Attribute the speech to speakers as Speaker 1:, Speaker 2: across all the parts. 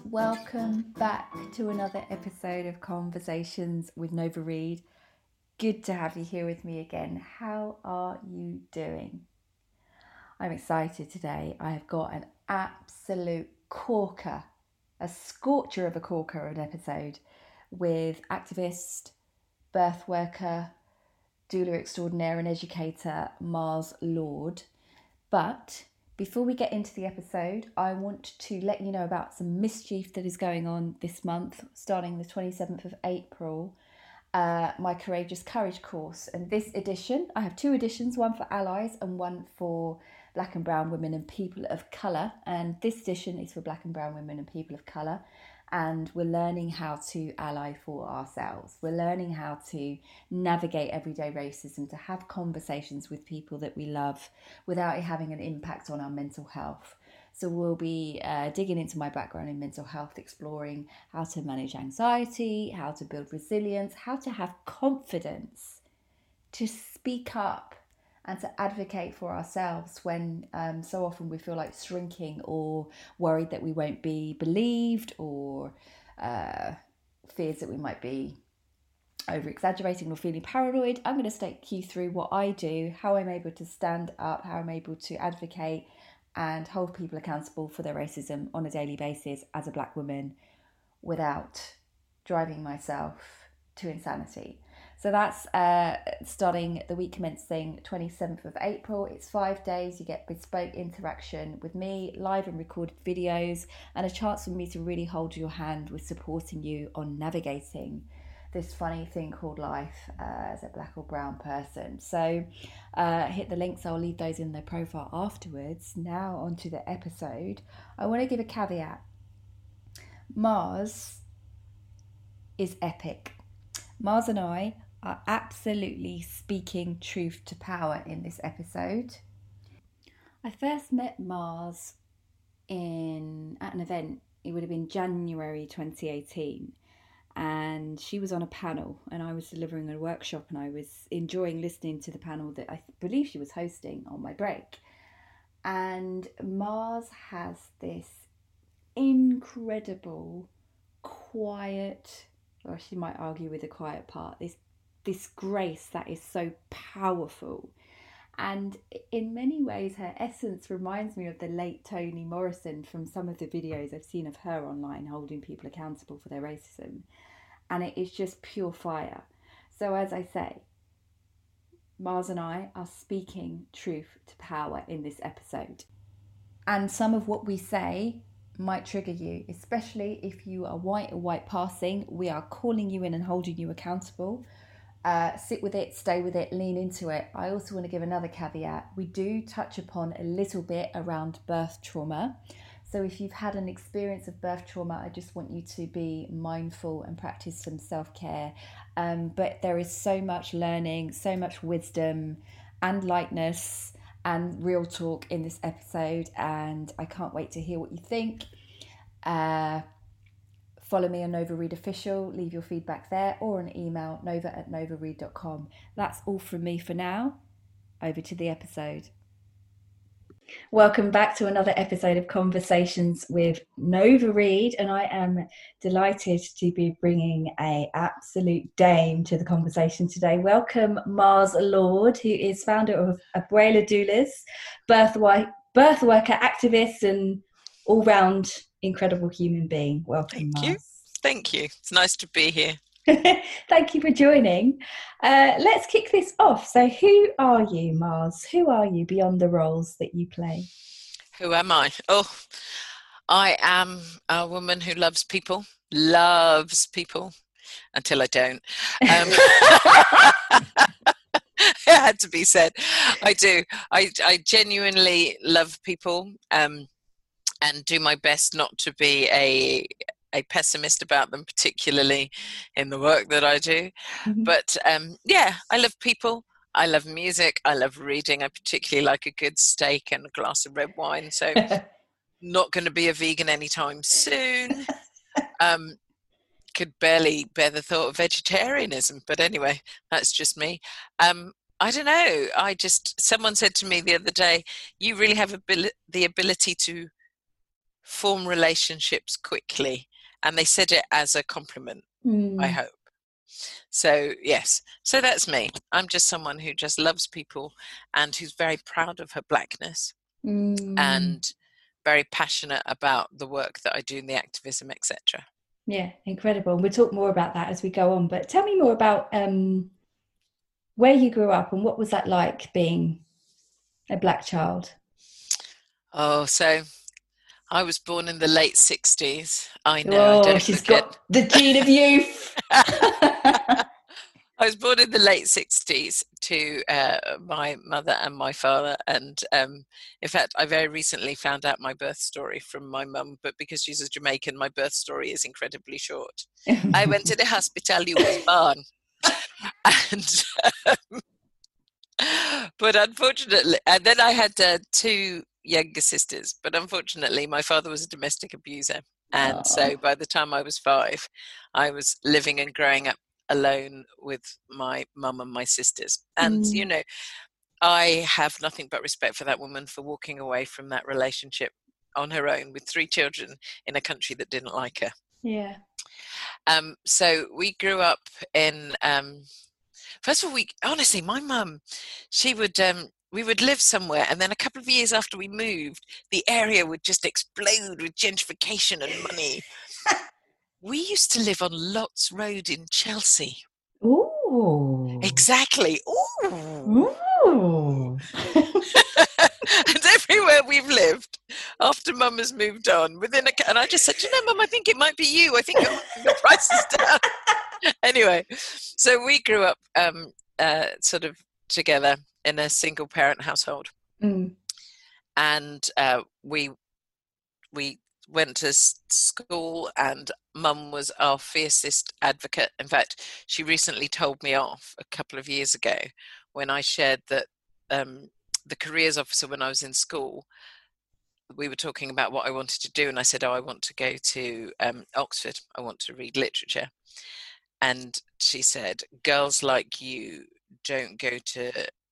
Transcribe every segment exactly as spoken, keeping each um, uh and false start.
Speaker 1: welcome back to another episode of Conversations with Nova Reid. Good to have you here with me again. How are you doing? I'm excited today. I have got an absolute corker, a scorcher of a corker of an episode with activist, birth worker, doula extraordinaire and educator Mars Lord. But before we get into the episode, I want to let you know about some mischief that is going on this month, starting the twenty-seventh of April, uh, my Courageous Courage course. And this edition, I have two editions, one for allies and one for Black and brown women and people of colour. And this edition is for Black and brown women and people of colour. And we're learning how to ally for ourselves. We're learning how to navigate everyday racism, to have conversations with people that we love without it having an impact on our mental health. So we'll be uh, digging into my background in mental health, exploring how to manage anxiety, how to build resilience, how to have confidence to speak up and to advocate for ourselves when um, so often we feel like shrinking or worried that we won't be believed, or uh, fears that we might be over-exaggerating or feeling paranoid. I'm going to take you through what I do, how I'm able to stand up, how I'm able to advocate and hold people accountable for their racism on a daily basis as a Black woman without driving myself to insanity. So that's uh, starting the week commencing twenty-seventh of April. It's five days. You get bespoke interaction with me, live and recorded videos, and a chance for me to really hold your hand with supporting you on navigating this funny thing called life uh, as a Black or brown person. So uh, hit the links. I'll leave those in the profile afterwards. Now onto the episode. I want to give a caveat. Mars is epic. Mars and I are absolutely speaking truth to power in this episode. I first met Mars in at an event. It would have been January twenty eighteen, and she was on a panel and I was delivering a workshop, and I was enjoying listening to the panel that I believe she was hosting on my break. And Mars has this incredible, quiet, or she might argue with the quiet part, this this grace that is so powerful. And in many ways her essence reminds me of the late Toni Morrison from some of the videos I've seen of her online holding people accountable for their racism, and it is just pure fire. So as I say, Mars and I are speaking truth to power in this episode, and some of what we say might trigger you, especially if you are white or white passing. We are calling you in and holding you accountable. Uh, sit with it, stay with it, lean into it. I also want to give another caveat. We do touch upon a little bit around birth trauma. So if you've had an experience of birth trauma, I just want you to be mindful and practice some self-care. Um, but there is so much learning, so much wisdom and lightness and real talk in this episode, and I can't wait to hear what you think. Uh, follow me on Nova Reid Official, leave your feedback there, or an email, nova at nova reid dot com. That's all from me for now. Over to the episode. Welcome back to another episode of Conversations with Nova Reid, and I am delighted to be bringing a absolute dame to the conversation today. Welcome Mars Lord, who is founder of Abuela Doulas, birth, wi- birth worker, activist, and all-round incredible human being. Welcome,
Speaker 2: Thank
Speaker 1: Mars.
Speaker 2: you. Thank you. It's nice to be here.
Speaker 1: Thank you for joining. Uh, let's kick this off. So who are you, Mars? Who are you beyond the roles that you play?
Speaker 2: Who am I? Oh, I am a woman who loves people, loves people, until I don't. Um, it had to be said. I do. I, I genuinely love people um, and do my best not to be a a pessimist about them, particularly in the work that I do. Mm-hmm. But um, yeah, I love people. I love music. I love reading. I particularly like a good steak and a glass of red wine. So not going to be a vegan anytime soon. Um, could barely bear the thought of vegetarianism. But anyway, that's just me. Um, I don't know. I just, someone said to me the other day, you really have abil- the ability to form relationships quickly. And they said it as a compliment,
Speaker 1: Mm.
Speaker 2: I hope. So, yes. So that's me. I'm just someone who just loves people and who's very proud of her blackness
Speaker 1: Mm.
Speaker 2: and very passionate about the work that I do in the activism, et cetera.
Speaker 1: Yeah, incredible. And we'll talk more about that as we go on. But tell me more about um, where you grew up and what was that like being a black child?
Speaker 2: Oh, so I was born in the late sixties. I know,
Speaker 1: Oh,
Speaker 2: I don't
Speaker 1: she's
Speaker 2: look
Speaker 1: got
Speaker 2: it.
Speaker 1: the gene of youth.
Speaker 2: I was born in the late sixties to uh, my mother and my father. And um, in fact, I very recently found out my birth story from my mum, but because she's a Jamaican, my birth story is incredibly short. I went to the hospital, you was born. And, um, but unfortunately, and then I had uh, two younger sisters, but unfortunately, my father was a domestic abuser. And
Speaker 1: Oh.
Speaker 2: so by the time I was five, I was living and growing up alone with my mum and my sisters. And,
Speaker 1: Mm.
Speaker 2: you know, I have nothing but respect for that woman for walking away from that relationship on her own with three children in a country that didn't like her.
Speaker 1: Yeah.
Speaker 2: Um, so we grew up in, um, first of all, we, honestly, my mum, she would, um, we would live somewhere, and then a couple of years after we moved, the area would just explode with gentrification and money. We used to live on Lots Road in Chelsea.
Speaker 1: Ooh.
Speaker 2: Exactly. Ooh.
Speaker 1: Ooh.
Speaker 2: And everywhere we've lived after Mum has moved on, within a, and I just said, you know, Mum, I think it might be you. I think your price is down. Anyway, so we grew up um, uh, sort of together in a single parent household.
Speaker 1: Mm.
Speaker 2: And uh, we we went to school, and Mum was our fiercest advocate. In fact, she recently told me off a couple of years ago when I shared that um, the careers officer, when I was in school, we were talking about what I wanted to do, and I said, oh, I want to go to um, Oxford. I want to read literature. And she said, girls like you don't go to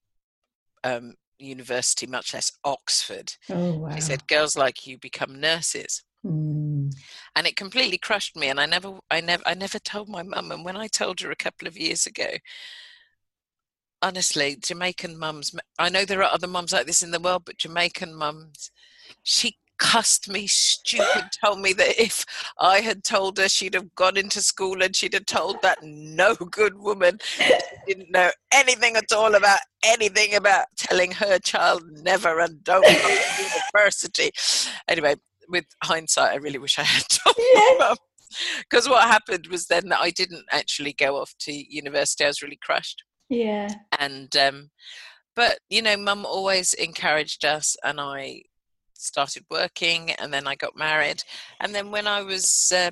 Speaker 2: um, university, much less Oxford.
Speaker 1: Oh, wow.
Speaker 2: She said, girls like you become nurses.
Speaker 1: Mm.
Speaker 2: And it completely crushed me. And I never, I never, I never told my mum. And when I told her a couple of years ago, honestly, Jamaican mums, I know there are other mums like this in the world, but Jamaican mums, she cussed me stupid, told me that if I had told her, she'd have gone into school and she'd have told that no good woman that she didn't know anything at all about anything about telling her child never and don't go to university. Anyway, with hindsight, I really wish I had told
Speaker 1: Yeah.
Speaker 2: my mum, because what happened was then that I didn't actually go off to university. I was really crushed.
Speaker 1: Yeah.
Speaker 2: And um, but you know, Mum always encouraged us, and I started working, and then I got married, and then when I was uh,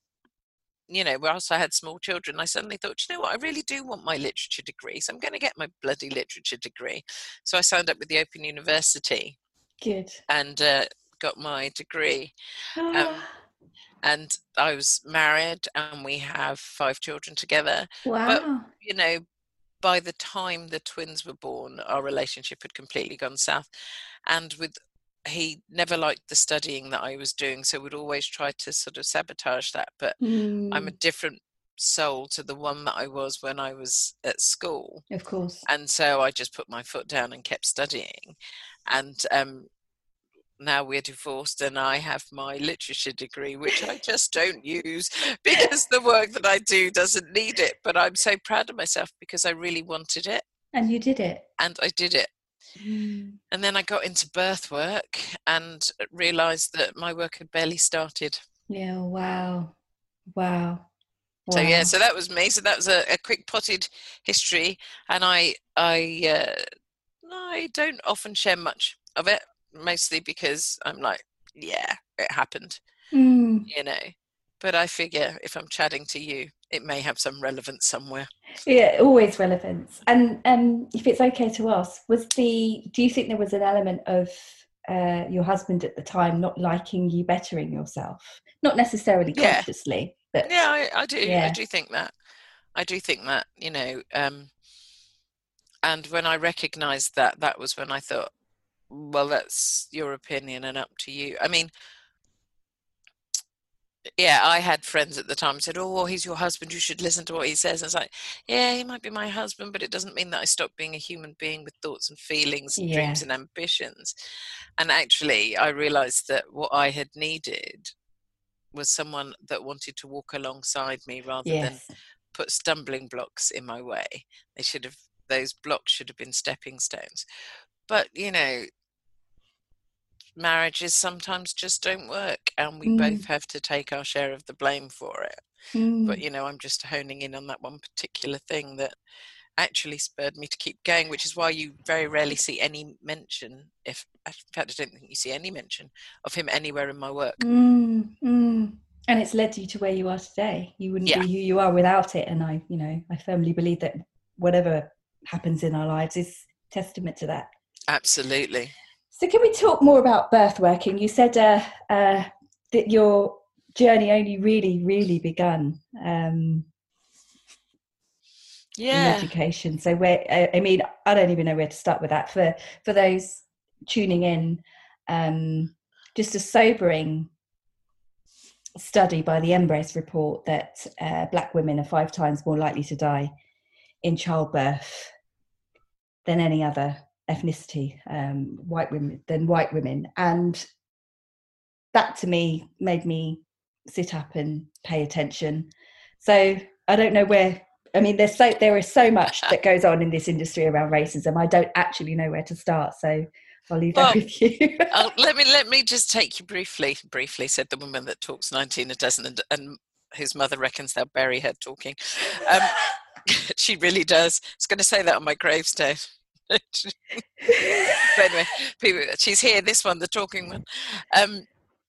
Speaker 2: you know, whilst I had small children, I suddenly thought, you know what, I really do want my literature degree, so I'm going to get my bloody literature degree. So I signed up with the Open University.
Speaker 1: Good.
Speaker 2: And uh, got my degree.
Speaker 1: Oh.
Speaker 2: Um, and I was married, and we have five children together.
Speaker 1: Wow.
Speaker 2: But, you know, by the time the twins were born, our relationship had completely gone south. And with he never liked the studying that I was doing, so would always try to sort of sabotage that. But
Speaker 1: mm.
Speaker 2: I'm a different soul to the one that I was when I was at school.
Speaker 1: Of course.
Speaker 2: And so I just put my foot down and kept studying. And um, now we're divorced, and I have my literature degree, which I just don't use because the work that I do doesn't need it. But I'm so proud of myself because I really wanted it.
Speaker 1: And you did it.
Speaker 2: And I did it.
Speaker 1: Mm.
Speaker 2: And then I got into birth work and realised that my work had barely started.
Speaker 1: Yeah, wow. Wow. Wow.
Speaker 2: So yeah, so that was me. So that was a, a quick potted history, and I I uh, I don't often share much of it, mostly because I'm like, yeah, it happened,
Speaker 1: mm.
Speaker 2: you know. But I figure if I'm chatting to you, it may have some relevance somewhere.
Speaker 1: Yeah, always relevance. And um, if it's okay to ask, was the do you think there was an element of uh, your husband at the time not liking you bettering yourself? Not necessarily
Speaker 2: Yeah.
Speaker 1: consciously, but
Speaker 2: yeah, I, I do.
Speaker 1: Yeah.
Speaker 2: I do think that. I do think that, you know. Um, and when I recognised that, that was when I thought, well, that's your opinion and up to you. I mean, yeah, I had friends at the time who said, "Oh, well, he's your husband. You should listen to what he says." And it's like, yeah, he might be my husband, but it doesn't mean that I stop being a human being with thoughts and feelings and dreams
Speaker 1: Yeah.
Speaker 2: and ambitions. And actually, I realized that what I had needed was someone that wanted to walk alongside me rather than
Speaker 1: Yes.
Speaker 2: put stumbling blocks in my way. They should have, those blocks should have been stepping stones. But, you know, marriages sometimes just don't work, and we both
Speaker 1: Mm,
Speaker 2: have to take our share of the blame for it. But,
Speaker 1: mm,
Speaker 2: you know, I'm just honing in on that one particular thing that actually spurred me to keep going, which is why you very rarely see any mention, if in fact I don't think you see any mention of him anywhere in my work.
Speaker 1: mm, mm. And it's led you to where you are today. You wouldn't
Speaker 2: Yeah,
Speaker 1: be who you are without it. And I, you know, I firmly believe that whatever happens in our lives is testament to that.
Speaker 2: absolutely.
Speaker 1: So, can we talk more about birth working? You said uh, uh, that your journey only really, really begun um, in
Speaker 2: Yeah.
Speaker 1: education. So, where I, I mean, I don't even know where to start with that. For for those tuning in, um, just a sobering study by the Embrace report that uh, Black women are five times more likely to die in childbirth than any other ethnicity, um, white women than white women, and that to me made me sit up and pay attention. So I don't know where. I mean, there's so there is so much that goes on in this industry around racism. I don't actually know where to start. So I'll leave that
Speaker 2: Well,
Speaker 1: with you.
Speaker 2: I'll, let me let me just take you briefly. Briefly, said the woman that talks nineteen a dozen, and, and whose mother reckons they'll bury her talking. Um, she really does. I was going to say that on my gravestone. But anyway, people, she's here. This one, the talking one. Um,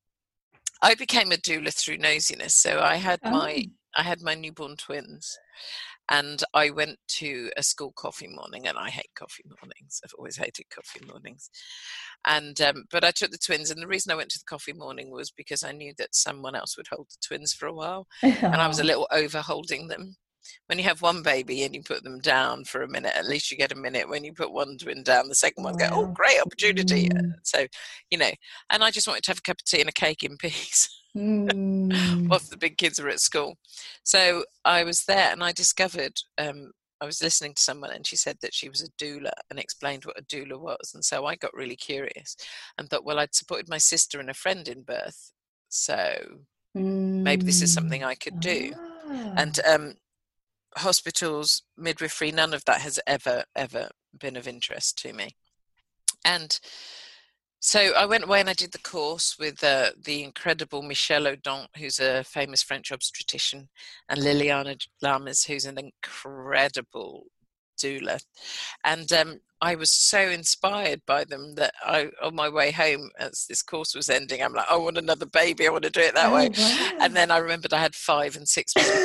Speaker 2: I became a doula through nosiness. So I had my
Speaker 1: Oh.
Speaker 2: I had my newborn twins, and I went to a school coffee morning, and I hate coffee mornings. I've always hated coffee mornings. And um, but I took the twins, and the reason I went to the coffee morning was because I knew that someone else would hold the twins for a while, and I was a
Speaker 1: Oh.
Speaker 2: little over holding them. When you have one baby and you put them down for a minute, at least you get a minute. When you put one twin down, the second one go, oh,
Speaker 1: Wow.
Speaker 2: great opportunity.
Speaker 1: Mm.
Speaker 2: So, you know, and I just wanted to have a cup of tea and a cake in peace
Speaker 1: Mm.
Speaker 2: whilst the big kids were at school. So I was there, and I discovered um, I was listening to someone, and she said that she was a doula and explained what a doula was. And so I got really curious and thought, well, I'd supported my sister and a friend in birth, so maybe this is something
Speaker 1: Mm.
Speaker 2: I could do. And
Speaker 1: Ah.
Speaker 2: um, hospitals, midwifery, none of that has ever, ever been of interest to me. And so I went away and I did the course with uh, the incredible Michel Audin, who's a famous French obstetrician, and Liliana Lamas, who's an incredible doula. And um, I was so inspired by them that I, on my way home, as this course was ending, I'm like, I want another baby. I want to do it that
Speaker 1: Oh
Speaker 2: way.
Speaker 1: wow.
Speaker 2: And then I remembered I had five and six months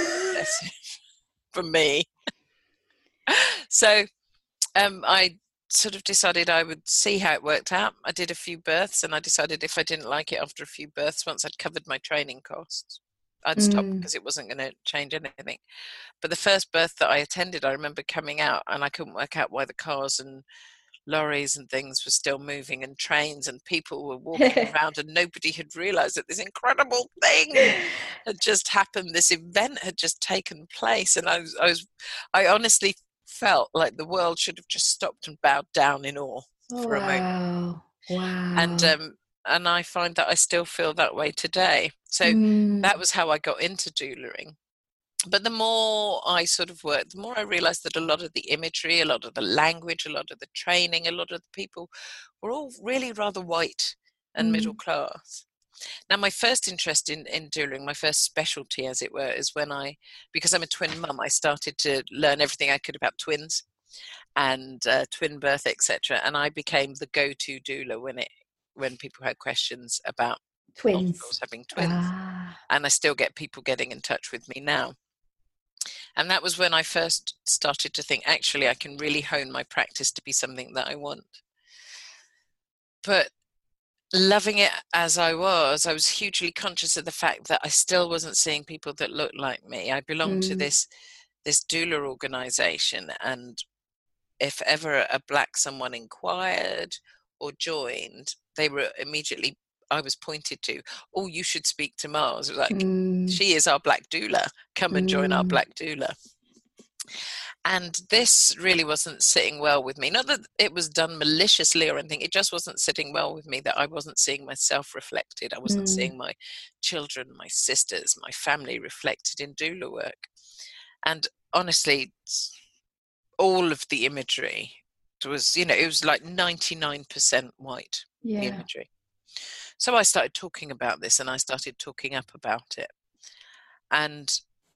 Speaker 2: for me. So um, I sort of decided I would see how it worked out. I did a few births, and I decided if I didn't like it after a few births, once I'd covered my training costs, I'd stop
Speaker 1: Mm.
Speaker 2: because it wasn't going to change anything. But the first birth that I attended, I remember coming out and I couldn't work out why the cars and lorries and things were still moving, and trains and people were walking around, and nobody had realized that this incredible thing had just happened. This event had just taken place, and I was, I was, I honestly felt like the world should have just stopped and bowed down in awe
Speaker 1: Oh,
Speaker 2: for a moment.
Speaker 1: wow.
Speaker 2: And
Speaker 1: Wow.
Speaker 2: um, and I find that I still feel that way today. So
Speaker 1: Mm.
Speaker 2: that was how I got into doulaing. But the more I sort of worked, the more I realized that a lot of the imagery, a lot of the language, a lot of the training, a lot of the people were all really rather white and middle
Speaker 1: Mm.
Speaker 2: class. Now, my first interest in, in doulaing, my first specialty, as it were, is when I, because I'm a twin mum, I started to learn everything I could about twins and uh, twin birth, et cetera. And I became the go-to doula when it when people had questions about
Speaker 1: Twins.
Speaker 2: multiples having twins.
Speaker 1: Ah.
Speaker 2: And I still get people getting in touch with me now. And that was when I first started to think, actually, I can really hone my practice to be something that I want. But loving it as I was, I was hugely conscious of the fact that I still wasn't seeing people that looked like me. I belonged to
Speaker 1: Mm.
Speaker 2: this this doula organization, and if ever a black someone inquired or joined, they were immediately I was pointed to. Oh, you should speak to Mars. It was like,
Speaker 1: mm.
Speaker 2: she is our black doula. Come and join
Speaker 1: mm.
Speaker 2: our black doula. And this really wasn't sitting well with me. Not that it was done maliciously or anything. It just wasn't sitting well with me, that I wasn't seeing myself reflected. I wasn't
Speaker 1: Mm.
Speaker 2: seeing my children, my sisters, my family reflected in doula work. And honestly, all of the imagery was, you know, it was like ninety-nine percent white,
Speaker 1: Yeah.
Speaker 2: the imagery. So I started talking about this, and I started talking up about it, and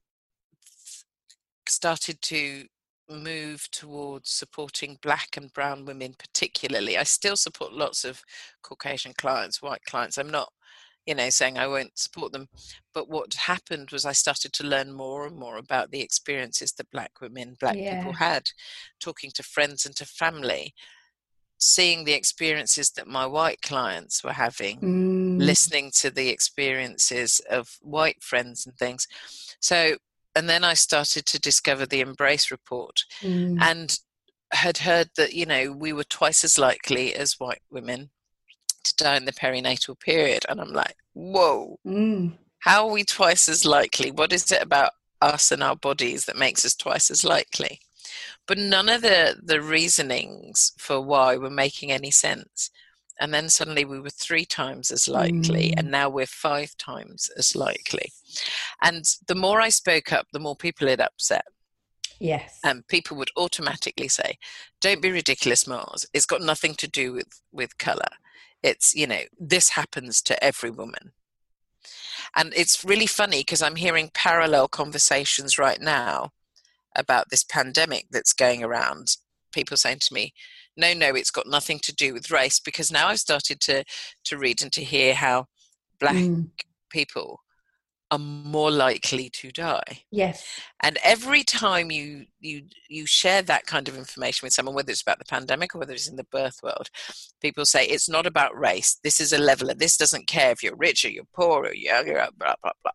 Speaker 2: started to move towards supporting black and brown women particularly. I still support lots of Caucasian clients, white clients. I'm not, you know, saying I won't support them. But what happened was I started to learn more and more about the experiences that black women, black
Speaker 1: Yeah.
Speaker 2: people had, talking to friends and to family, seeing the experiences that my white clients were having,
Speaker 1: mm.
Speaker 2: listening to the experiences of white friends and things. So, and then I started to discover the Embrace report,
Speaker 1: mm.
Speaker 2: and had heard that, you know, we were twice as likely as white women to die in the perinatal period. And I'm like, whoa,
Speaker 1: mm.
Speaker 2: how are we twice as likely? What is it about us and our bodies that makes us twice as likely? But none of the, the reasonings for why were making any sense. And then suddenly we were three times as likely,
Speaker 1: mm.
Speaker 2: and now we're five times as likely. And the more I spoke up, the more people it upset.
Speaker 1: Yes.
Speaker 2: And people would automatically say, don't be ridiculous, Mars. It's got nothing to do with, with colour. It's, you know, this happens to every woman. And it's really funny because I'm hearing parallel conversations right now about this pandemic that's going around. People saying to me, no, no, it's got nothing to do with race, because now I've started to, to read and to hear how black mm. people are more likely to die.
Speaker 1: Yes.
Speaker 2: And every time you you you share that kind of information with someone, whether it's about the pandemic or whether it's in the birth world, people say it's not about race. This is a leveler. This doesn't care if you're rich or you're poor or you're blah, blah, blah.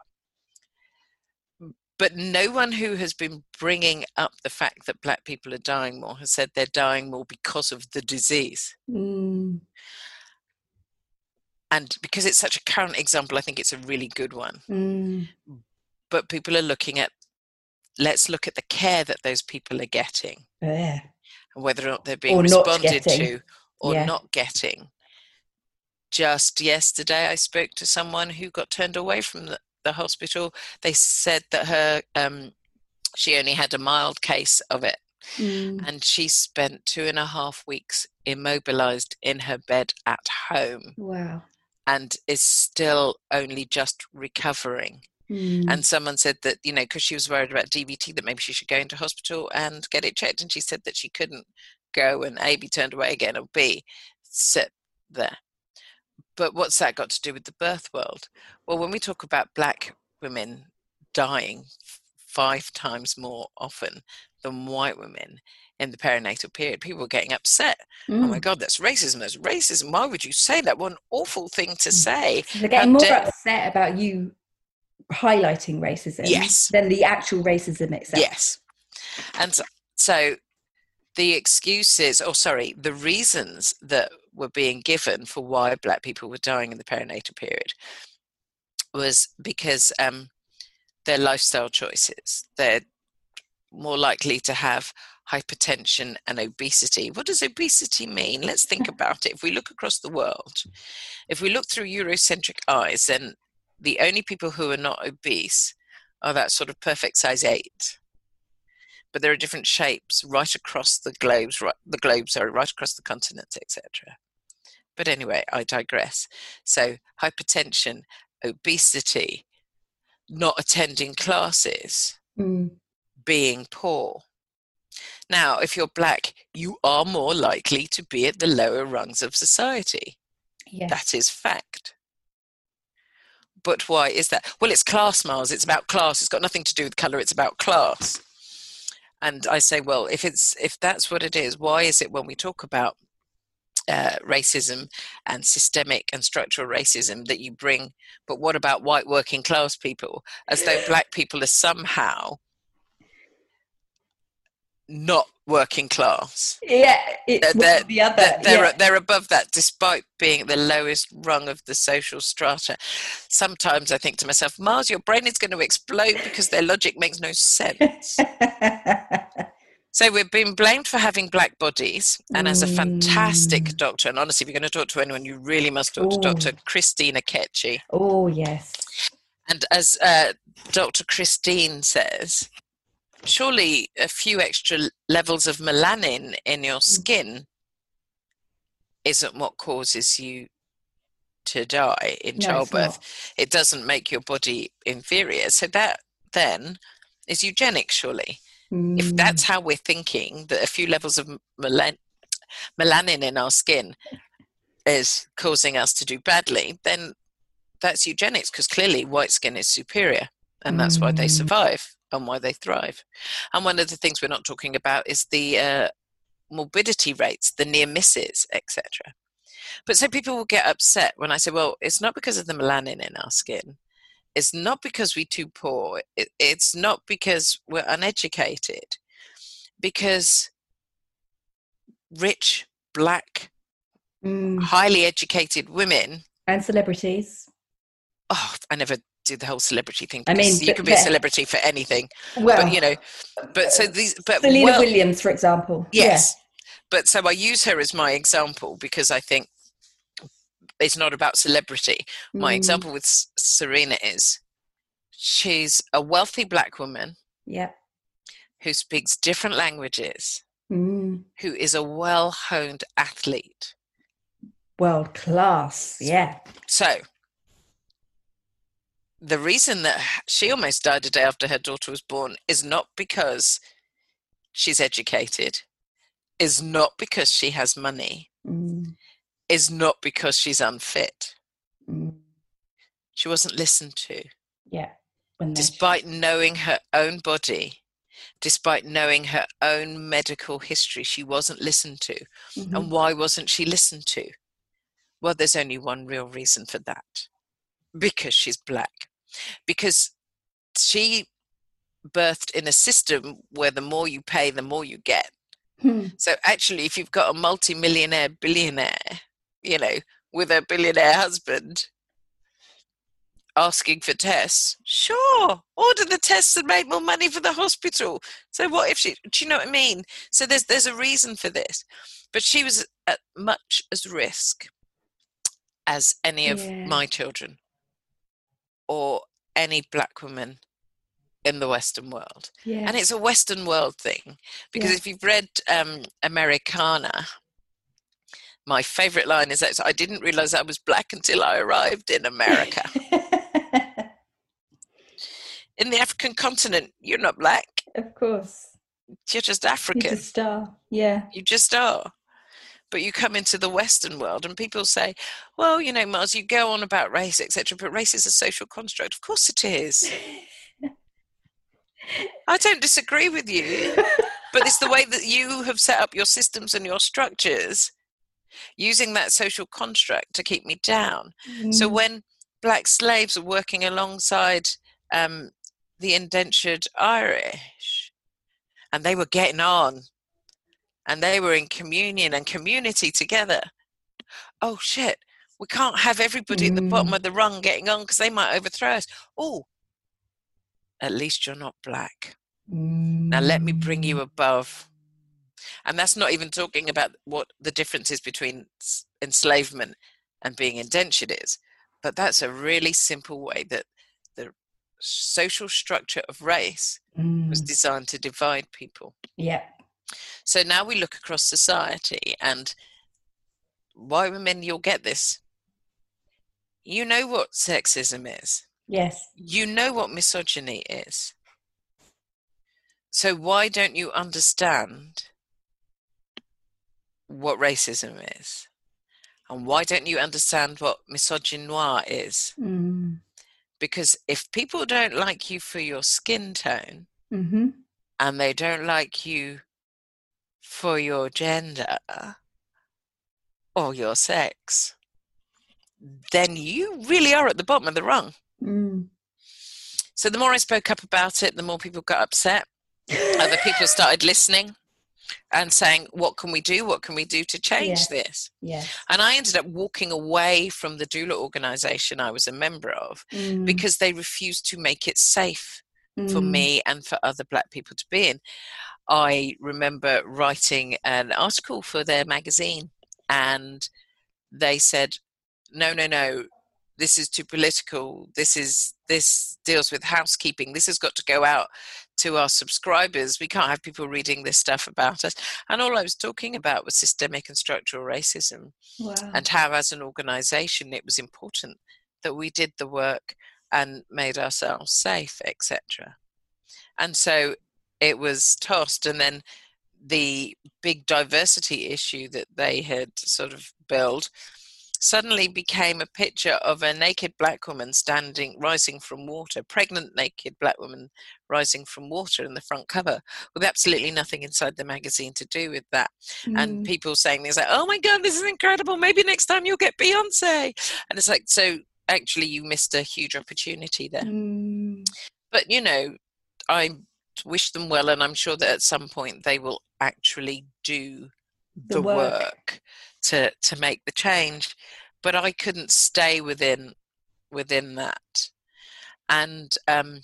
Speaker 2: But no one who has been bringing up the fact that black people are dying more has said they're dying more because of the disease.
Speaker 1: Mm.
Speaker 2: And because it's such a current example, I think it's a really good one.
Speaker 1: Mm.
Speaker 2: But people are looking at, let's look at the care that those people are getting.
Speaker 1: Yeah.
Speaker 2: And whether or not they're being
Speaker 1: or
Speaker 2: responded to or
Speaker 1: yeah.
Speaker 2: not getting. Just yesterday, I spoke to someone who got turned away from the, the hospital. They said that her um, she only had a mild case of it.
Speaker 1: Mm.
Speaker 2: And she spent two and a half weeks immobilized in her bed at home.
Speaker 1: Wow.
Speaker 2: And is still only just recovering.
Speaker 1: Mm.
Speaker 2: And someone said that, you know, because she was worried about D V T, that maybe she should go into hospital and get it checked. And she said that she couldn't go and A, be turned away again, or B, sit there. But what's that got to do with the birth world? Well, when we talk about black women dying five times more often than white women in the perinatal period, people were getting upset. Mm. Oh my God, that's racism. That's racism. Why would you say that? What an awful thing to say.
Speaker 1: So they're getting How more dare- upset about you highlighting racism
Speaker 2: yes.
Speaker 1: than the actual racism itself.
Speaker 2: Yes. And so, so the excuses, or sorry, the reasons that were being given for why black people were dying in the perinatal period was because um, their lifestyle choices. They're more likely to have hypertension and obesity. What does obesity mean? Let's think about it. If we look across the world, if we look through Eurocentric eyes, then the only people who are not obese are that sort of perfect size eight. But there are different shapes right across the globes, right, the globe, sorry, right across the continents, et cetera. But anyway, I digress. So hypertension, obesity, not attending classes,
Speaker 1: mm.
Speaker 2: being poor. Now, if you're black, you are more likely to be at the lower rungs of society.
Speaker 1: Yes.
Speaker 2: That is fact. But why is that? Well, it's class, Mars. It's about class. It's got nothing to do with colour. It's about class. And I say, well, if it's if that's what it is, why is it when we talk about uh, racism and systemic and structural racism that you bring, but what about white working class people? As though black people are somehow not working class.
Speaker 1: Yeah, it's
Speaker 2: They're,
Speaker 1: one or the other.
Speaker 2: they're, they're,
Speaker 1: yeah.
Speaker 2: they're above that, despite being the lowest rung of the social strata. Sometimes I think to myself, Mars, your brain is going to explode because their logic makes no sense. So we've been blamed for having black bodies, and as a fantastic
Speaker 1: Mm.
Speaker 2: doctor, and honestly, if you're going to talk to anyone, you really must talk to
Speaker 1: Ooh.
Speaker 2: Doctor Christine Akechi.
Speaker 1: Oh, yes.
Speaker 2: And as uh, Doctor Christine says, surely a few extra levels of melanin in your skin isn't what causes you to die in
Speaker 1: No,
Speaker 2: childbirth. It doesn't make your body inferior. So that then is eugenics, surely.
Speaker 1: Mm.
Speaker 2: If that's how we're thinking, that a few levels of melan- melanin in our skin is causing us to do badly, then that's eugenics, because clearly white skin is superior, and that's mm. why they survive and why they thrive. And one of the things we're not talking about is the uh, morbidity rates, the near misses, et cetera. But so people will get upset when I say, well, it's not because of the melanin in our skin. It's not because we're too poor. It, it's not because we're uneducated. Because rich, black, mm. highly educated women.
Speaker 1: And celebrities.
Speaker 2: Oh, I never do the whole celebrity thing.
Speaker 1: I mean,
Speaker 2: you can be a celebrity for anything.
Speaker 1: Well,
Speaker 2: but, you know, but so these, but
Speaker 1: Selena
Speaker 2: well,
Speaker 1: Williams, for example.
Speaker 2: Yes. Yeah. But so I use her as my example because I think it's not about celebrity. Mm. My example with Serena is she's a wealthy black woman.
Speaker 1: Yeah.
Speaker 2: Who speaks different languages.
Speaker 1: Mm.
Speaker 2: Who is a well-honed athlete.
Speaker 1: World class. Yeah.
Speaker 2: So the reason that she almost died a day after her daughter was born is not because she's educated, is not because she has money, mm. is not because she's unfit. Mm. She wasn't listened to.
Speaker 1: Yeah.
Speaker 2: Despite knowing her own body, despite knowing her own medical history, she wasn't listened to. Mm-hmm. And why wasn't she listened to? Well, there's only one real reason for that. Because she's black. Because she birthed in a system where the more you pay, the more you get. Hmm. So actually, if you've got a multi-millionaire billionaire, you know, with a billionaire husband asking for tests, sure, order the tests and make more money for the hospital. So what if she, do you know what I mean? So there's there's a reason for this. But she was at much as risk as any of yeah. my children or any black woman in the Western world. Yes. And it's a Western world thing. Because yes. if you've read um, Americana, my favorite line is that I didn't realize I was black until I arrived in America. In the African continent, you're not black.
Speaker 1: Of course.
Speaker 2: You're just African.
Speaker 1: You're just are. Yeah.
Speaker 2: You just are. But you come into the Western world and people say, well, you know, Mars, you go on about race, et cetera, but race is a social construct. Of course it is. I don't disagree with you. But it's the way that you have set up your systems and your structures using that social construct to keep me down. Mm. So when black slaves were working alongside um, the indentured Irish, and they were getting on, and they were in communion and community together, oh shit, we can't have everybody mm. at the bottom of the rung getting on because they might overthrow us. Oh, at least you're not black. Mm. Now let me bring you above. And that's not even talking about what the difference is between enslavement and being indentured is. But that's a really simple way that the social structure of race mm. was designed to divide people.
Speaker 1: Yeah.
Speaker 2: So now we look across society, and white women, you'll get this. You know what sexism is.
Speaker 1: Yes.
Speaker 2: You know what misogyny is. So why don't you understand what racism is? And why don't you understand what misogynoir is? Mm. Because if people don't like you for your skin tone, mm-hmm. and they don't like you for your gender or your sex, then you really are at the bottom of the rung. Mm. So the more I spoke up about it, the more people got upset. Other people started listening and saying, what can we do? What can we do to change
Speaker 1: Yes.
Speaker 2: this?
Speaker 1: Yes.
Speaker 2: And I ended up walking away from the doula organization I was a member of
Speaker 1: Mm.
Speaker 2: because they refused to make it safe
Speaker 1: Mm.
Speaker 2: for me and for other Black people to be in. I remember writing an article for their magazine, and they said, no, no, no, this is too political. This is this deals with housekeeping. This has got to go out to our subscribers. We can't have people reading this stuff about us. And all I was talking about was systemic and structural racism.
Speaker 1: Wow.
Speaker 2: And how, as an organization, it was important that we did the work and made ourselves safe, et cetera. And so it was tossed. And then the big diversity issue that they had sort of built suddenly became a picture of a naked Black woman standing, rising from water, pregnant naked Black woman rising from water in the front cover, with absolutely nothing inside the magazine to do with that. Mm. And people saying things like, oh my God, this is incredible. Maybe next time you'll get Beyonce. And it's like, so actually you missed a huge opportunity there.
Speaker 1: Mm.
Speaker 2: But, you know, I wish them well, and I'm sure that at some point they will actually do the, the work. work to to make the change. But I couldn't stay within within that. And um,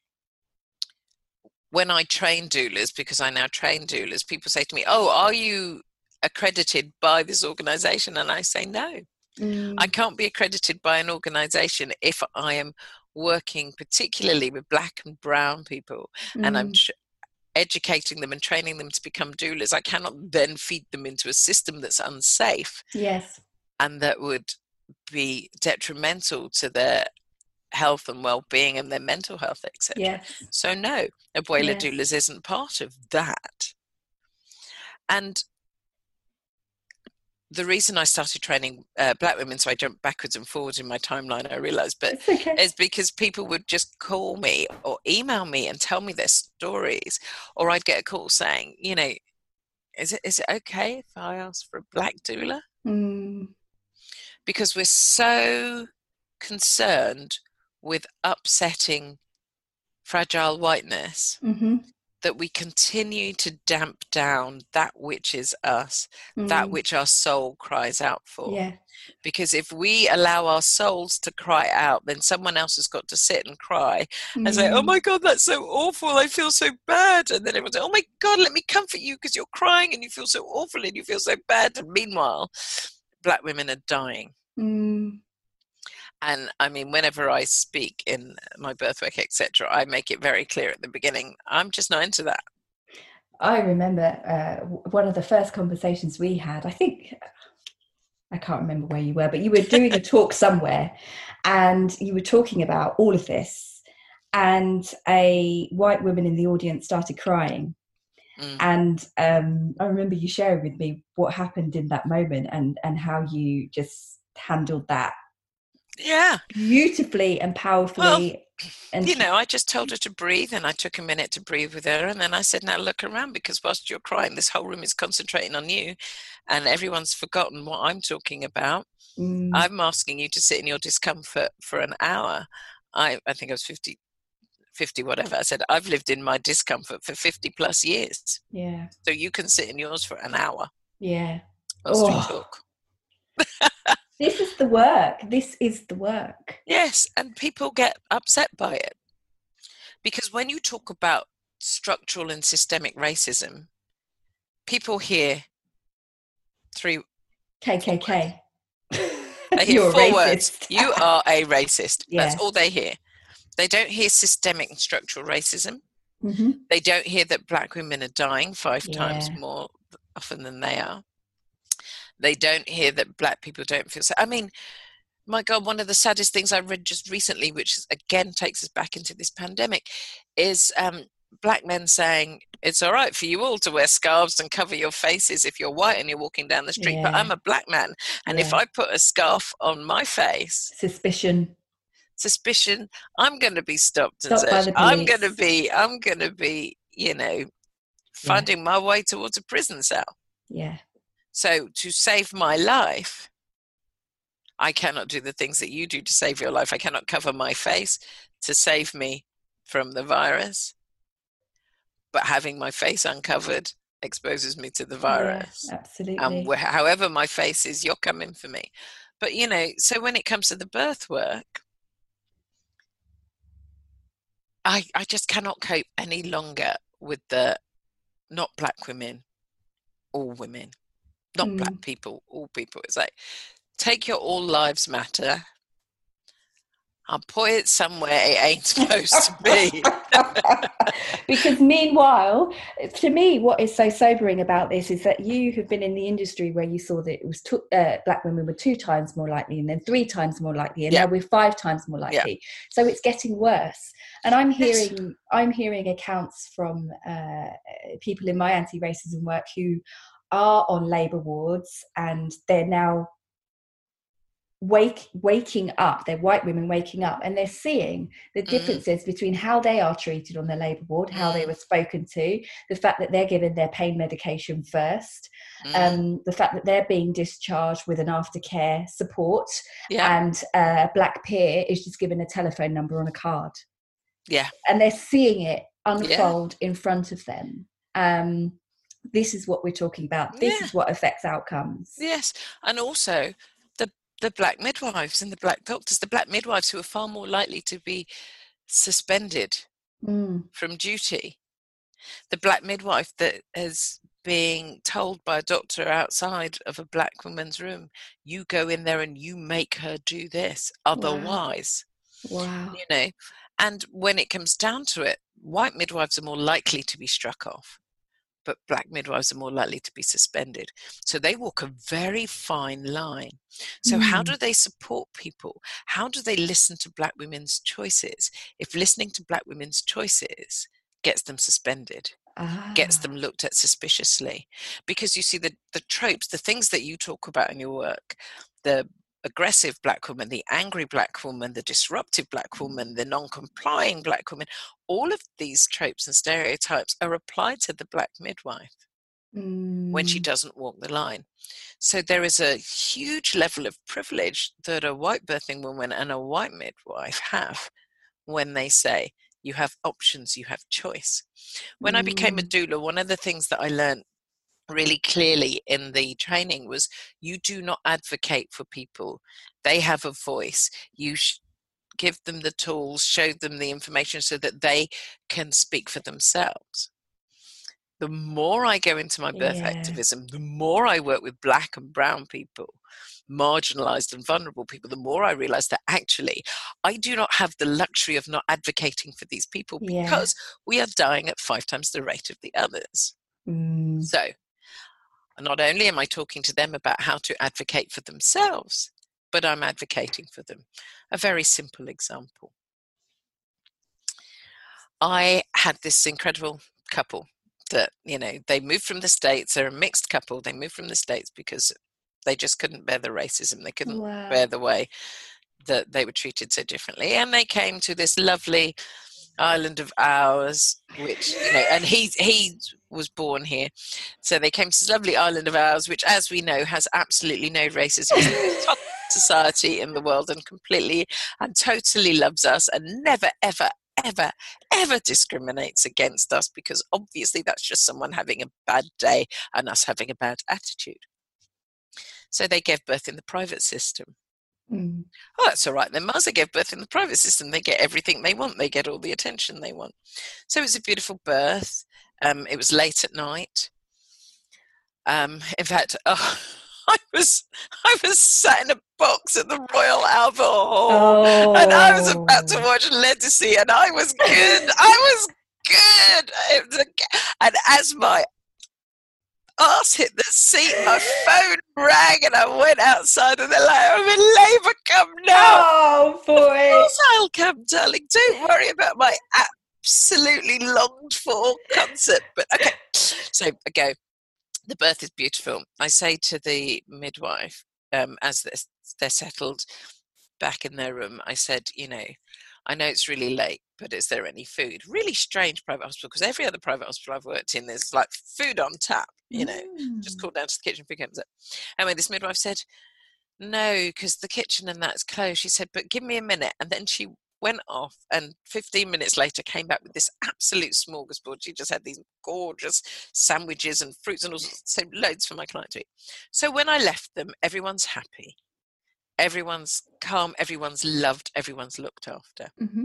Speaker 2: when I train doulas, because I now train doulas, people say to me, oh, are you accredited by this organization? And I say, no, mm. I can't be accredited by an organization if I am working particularly with Black and brown people, mm. and I'm tr- educating them and training them to become doulas. I cannot then feed them into a system that's unsafe.
Speaker 1: Yes.
Speaker 2: And that would be detrimental to their health and well-being and their mental health, et cetera.
Speaker 1: Yes.
Speaker 2: So no, Abuela
Speaker 1: yes.
Speaker 2: Doulas isn't part of that. And the reason I started training uh, Black women, so I jumped backwards and forwards in my timeline, I realized, but
Speaker 1: okay.
Speaker 2: is because people would just call me or email me and tell me their stories, or I'd get a call saying, you know, is it is it okay if I ask for a Black doula?
Speaker 1: Mm.
Speaker 2: Because we're so concerned with upsetting fragile whiteness,
Speaker 1: mm-hmm.
Speaker 2: that we continue to damp down that which is us, mm. that which our soul cries out for.
Speaker 1: Yeah.
Speaker 2: Because if we allow our souls to cry out, then someone else has got to sit and cry mm. and say, oh my God, that's so awful, I feel so bad. And then everyone's like, oh my God, let me comfort you because you're crying and you feel so awful and you feel so bad. And meanwhile, Black women are dying.
Speaker 1: Mm.
Speaker 2: And I mean, whenever I speak in my birthwork, et cetera, I make it very clear at the beginning, I'm just not into that.
Speaker 1: I remember uh, one of the first conversations we had, I think, I can't remember where you were, but you were doing a talk somewhere and you were talking about all of this, and a white woman in the audience started crying. Mm. And um, I remember you sharing with me what happened in that moment and, and how you just handled that.
Speaker 2: Yeah.
Speaker 1: Beautifully and powerfully.
Speaker 2: Well,
Speaker 1: and
Speaker 2: you know, I just told her to breathe, and I took a minute to breathe with her, and then I said, now look around, because whilst you're crying, this whole room is concentrating on you and everyone's forgotten what I'm talking about. Mm. I'm asking you to sit in your discomfort for an hour. I, I think I was fifty, fifty whatever. I said, I've lived in my discomfort for fifty plus years.
Speaker 1: Yeah.
Speaker 2: So you can sit in yours for an hour.
Speaker 1: Yeah.
Speaker 2: Whilst we talk.
Speaker 1: This is the work. This is the work.
Speaker 2: Yes, and people get upset by it. Because when you talk about structural and systemic racism, people hear three...
Speaker 1: K K K.
Speaker 2: They hear
Speaker 1: You're
Speaker 2: four
Speaker 1: a
Speaker 2: words. You are a racist.
Speaker 1: Yes.
Speaker 2: That's all they hear. They don't hear systemic and structural racism.
Speaker 1: Mm-hmm.
Speaker 2: They don't hear that Black women are dying five
Speaker 1: yeah.
Speaker 2: times more often than they are. They don't hear that Black people don't feel so. I mean, my God, one of the saddest things I read just recently, which again takes us back into this pandemic, is um, Black men saying, it's all right for you all to wear scarves and cover your faces if you're white and you're walking down the street, yeah. but I'm a Black man. And yeah. if I put a scarf on my face...
Speaker 1: Suspicion.
Speaker 2: Suspicion, I'm going to be stopped and
Speaker 1: Stopped by
Speaker 2: searched.
Speaker 1: the police.
Speaker 2: I'm going to be, I'm going to be, you know, finding yeah. my way towards a prison cell.
Speaker 1: Yeah.
Speaker 2: So to save my life, I cannot do the things that you do to save your life. I cannot cover my face to save me from the virus. but having my face uncovered exposes me to the
Speaker 1: Yeah,
Speaker 2: virus. And
Speaker 1: absolutely.
Speaker 2: um, however my face is, you're coming for me. But, you know, so when it comes to the birth work, I, I just cannot cope any longer with the not black women, all women, not mm. black people, all people. It's like, take your all lives matter. I'll put it somewhere it ain't supposed to be.
Speaker 1: Because meanwhile, to me, what is so sobering about this is that you have been in the industry where you saw that it was two, uh, black women were two times more likely, and then three times more likely, and yeah. now we're five times more likely. Yeah. So it's getting worse. And I'm hearing, yes. I'm hearing accounts from uh, people in my anti-racism work who are on labour wards, and they're now wake waking up, they're white women waking up, and they're seeing the differences mm. between how they are treated on the labour ward, how mm. they were spoken to, the fact that they're given their pain medication first, mm. um, the fact that they're being discharged with an aftercare support, yeah. and a black peer is just given a telephone number on a card.
Speaker 2: Yeah.
Speaker 1: And they're seeing it unfold yeah. in front of them. Um, this is what we're talking about. This yeah. is what affects outcomes.
Speaker 2: Yes. And also the black midwives and the black doctors, the black midwives who are far more likely to be suspended mm. from duty. The black midwife that is being told by a doctor outside of a black woman's room, you go in there and you make her do this, otherwise.
Speaker 1: Wow. Wow.
Speaker 2: You know, and when it comes down to it, white midwives are more likely to be struck off, but black midwives are more likely to be suspended. So they walk a very fine line. So mm. how do they support people? How do they listen to black women's choices if listening to black women's choices gets them suspended, ah. gets them looked at suspiciously? Because you see, the, the tropes, the things that you talk about in your work, the aggressive black woman, the angry black woman, the disruptive black woman, the non-complying black woman, all of these tropes and stereotypes are applied to the black midwife mm. when she doesn't walk the line. So there is a huge level of privilege that a white birthing woman and a white midwife have when they say, you have options, you have choice. When mm. I became a doula, one of the things that I learned really clearly in the training was, you do not advocate for people. They have a voice. You sh- give them the tools, show them the information so that they can speak for themselves. The more I go into my birth yeah. activism, the more I work with black and brown people, marginalized and vulnerable people, the more I realize that actually I do not have the luxury of not advocating for these people yeah. because we are dying at five times the rate of the others. Mm. So not only am I talking to them about how to advocate for themselves, but I'm advocating for them. A very simple example. I had this incredible couple that, you know, they moved from the States. They're a mixed couple. They moved from the States because they just couldn't bear the racism. They couldn't wow. bear the way that they were treated so differently. And they came to this lovely island of ours, which, you know, and he he was born here. So they came to this lovely island of ours, which, as we know, has absolutely no racism. It's the top society in the world and completely and totally loves us and never, ever, ever, ever discriminates against us, because obviously that's just someone having a bad day and us having a bad attitude. So they gave birth in the private system. Mm. Oh, that's all right. Then Mars, they gave birth in the private system. They get everything they want. They get all the attention they want. So it was a beautiful birth. Um, it was late at night. Um, in fact, oh, I was I was sat in a box at the Royal Albert Hall, oh. and I was about to watch Legacy, and I was good. I was good. It was a, and as my ass hit the seat, my phone rang, and I went outside, and they're like, "I'm in labour, come now."
Speaker 1: Oh boy!
Speaker 2: Of course I'll come, darling. Don't worry about my absolutely longed for concert. But okay, so I go. The birth is beautiful. I say to the midwife, um, as they're, they're settled back in their room, I said, you know, I know it's really late, but is there any food? Really strange private hospital, because every other private hospital I've worked in, there's like food on tap, you know, mm. just call down to the kitchen, pick up. Anyway, this midwife said, no, because the kitchen and that's closed. She said, but give me a minute. And then she went off, and fifteen minutes later came back with this absolute smorgasbord. She just had these gorgeous sandwiches and fruits and all sorts, so loads for my client to eat. So when I left them, everyone's happy, everyone's calm, everyone's loved, everyone's looked after.
Speaker 1: Mm-hmm.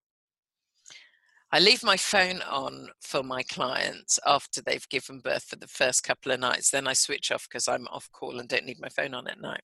Speaker 2: I leave my phone on for my clients after they've given birth for the first couple of nights. Then I switch off because I'm off call and don't need my phone on at night.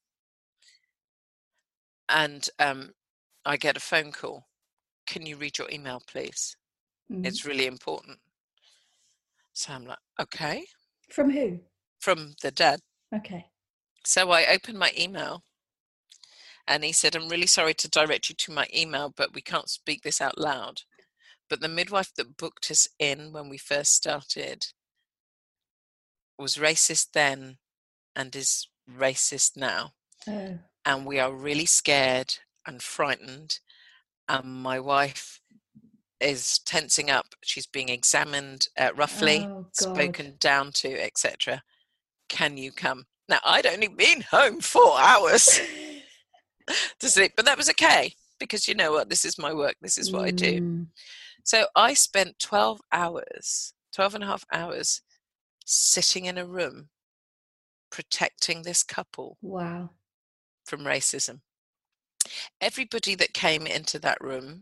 Speaker 2: And um, I get a phone call. Can you read your email, please? Mm-hmm. It's really important. So I'm like, okay.
Speaker 1: From who?
Speaker 2: From the dad.
Speaker 1: Okay.
Speaker 2: So I opened my email and he said, I'm really sorry to direct you to my email, but we can't speak this out loud. But the midwife that booked us in when we first started was racist then and is racist now.
Speaker 1: Oh.
Speaker 2: And we are really scared and frightened. And my wife is tensing up. She's being examined uh, roughly,
Speaker 1: oh,
Speaker 2: spoken down to, et cetera. Can you come? Now, I'd only been home four hours to sleep, but that was okay because you know what? This is my work. This is what mm. I do. So I spent twelve hours, twelve and a half hours sitting in a room protecting this couple.
Speaker 1: Wow.
Speaker 2: From racism. Everybody that came into that room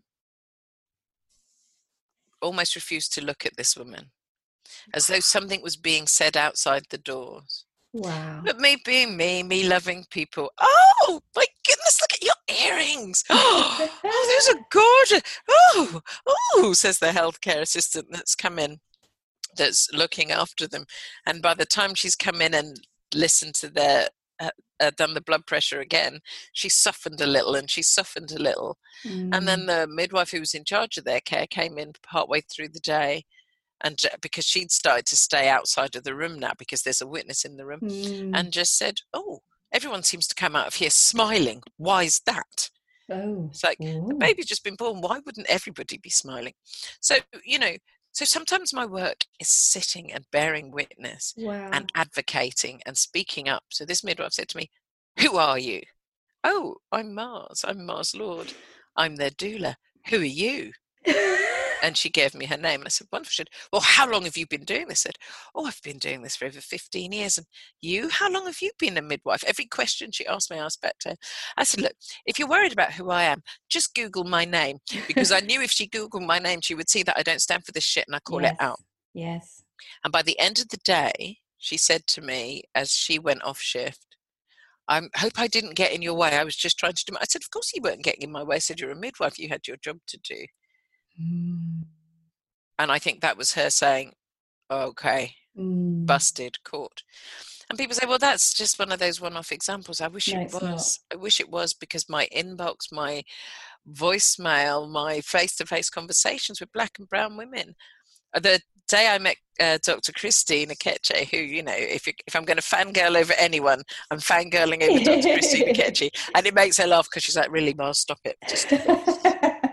Speaker 2: almost refused to look at this woman, as though something was being said outside the doors.
Speaker 1: Wow.
Speaker 2: But me being me, me loving people. Oh, my goodness, look at your earrings. Oh, those are gorgeous. Oh, oh, says the healthcare assistant that's come in, that's looking after them. And by the time she's come in and listened to their, uh, uh, done the blood pressure again, she softened a little and she softened a little. Mm. And then the midwife who was in charge of their care came in partway through the day. And because she'd started to stay outside of the room now because there's a witness in the room, mm. and just said, oh, everyone seems to come out of here smiling. Why is that?
Speaker 1: Oh.
Speaker 2: It's like,
Speaker 1: Ooh.
Speaker 2: the baby's just been born. Why wouldn't everybody be smiling? So, you know, so sometimes my work is sitting and bearing witness
Speaker 1: wow.
Speaker 2: and advocating and speaking up. So this midwife said to me, who are you? Oh, I'm Mars. I'm Mars Lord. I'm their doula. Who are you? And she gave me her name. And I said, wonderful. She said, well, how long have you been doing this? I said, oh, I've been doing this for over fifteen years. And you, how long have you been a midwife? Every question she asked me, I asked back to her. I said, look, if you're worried about who I am, just Google my name. Because I knew if she Googled my name, she would see that I don't stand for this shit and I call
Speaker 1: yes.
Speaker 2: it out.
Speaker 1: Yes.
Speaker 2: And by the end of the day, she said to me as she went off shift, I hope I didn't get in your way. I was just trying to do my... I said, of course you weren't getting in my way. I said, you're a midwife. You had your job to do.
Speaker 1: Mm.
Speaker 2: And I think that was her saying, okay, mm. busted, caught. And people say, well, that's just one of those one-off examples. I wish
Speaker 1: no,
Speaker 2: it was. Not. I wish it was, because my inbox, my voicemail, my face-to-face conversations with black and brown women. The day I met uh, Doctor Christine Akeche, who, you know, if you, if I'm going to fangirl over anyone, I'm fangirling over Doctor Christine Akeche. And it makes her laugh because she's like, really, Mars, stop it. Just stop it.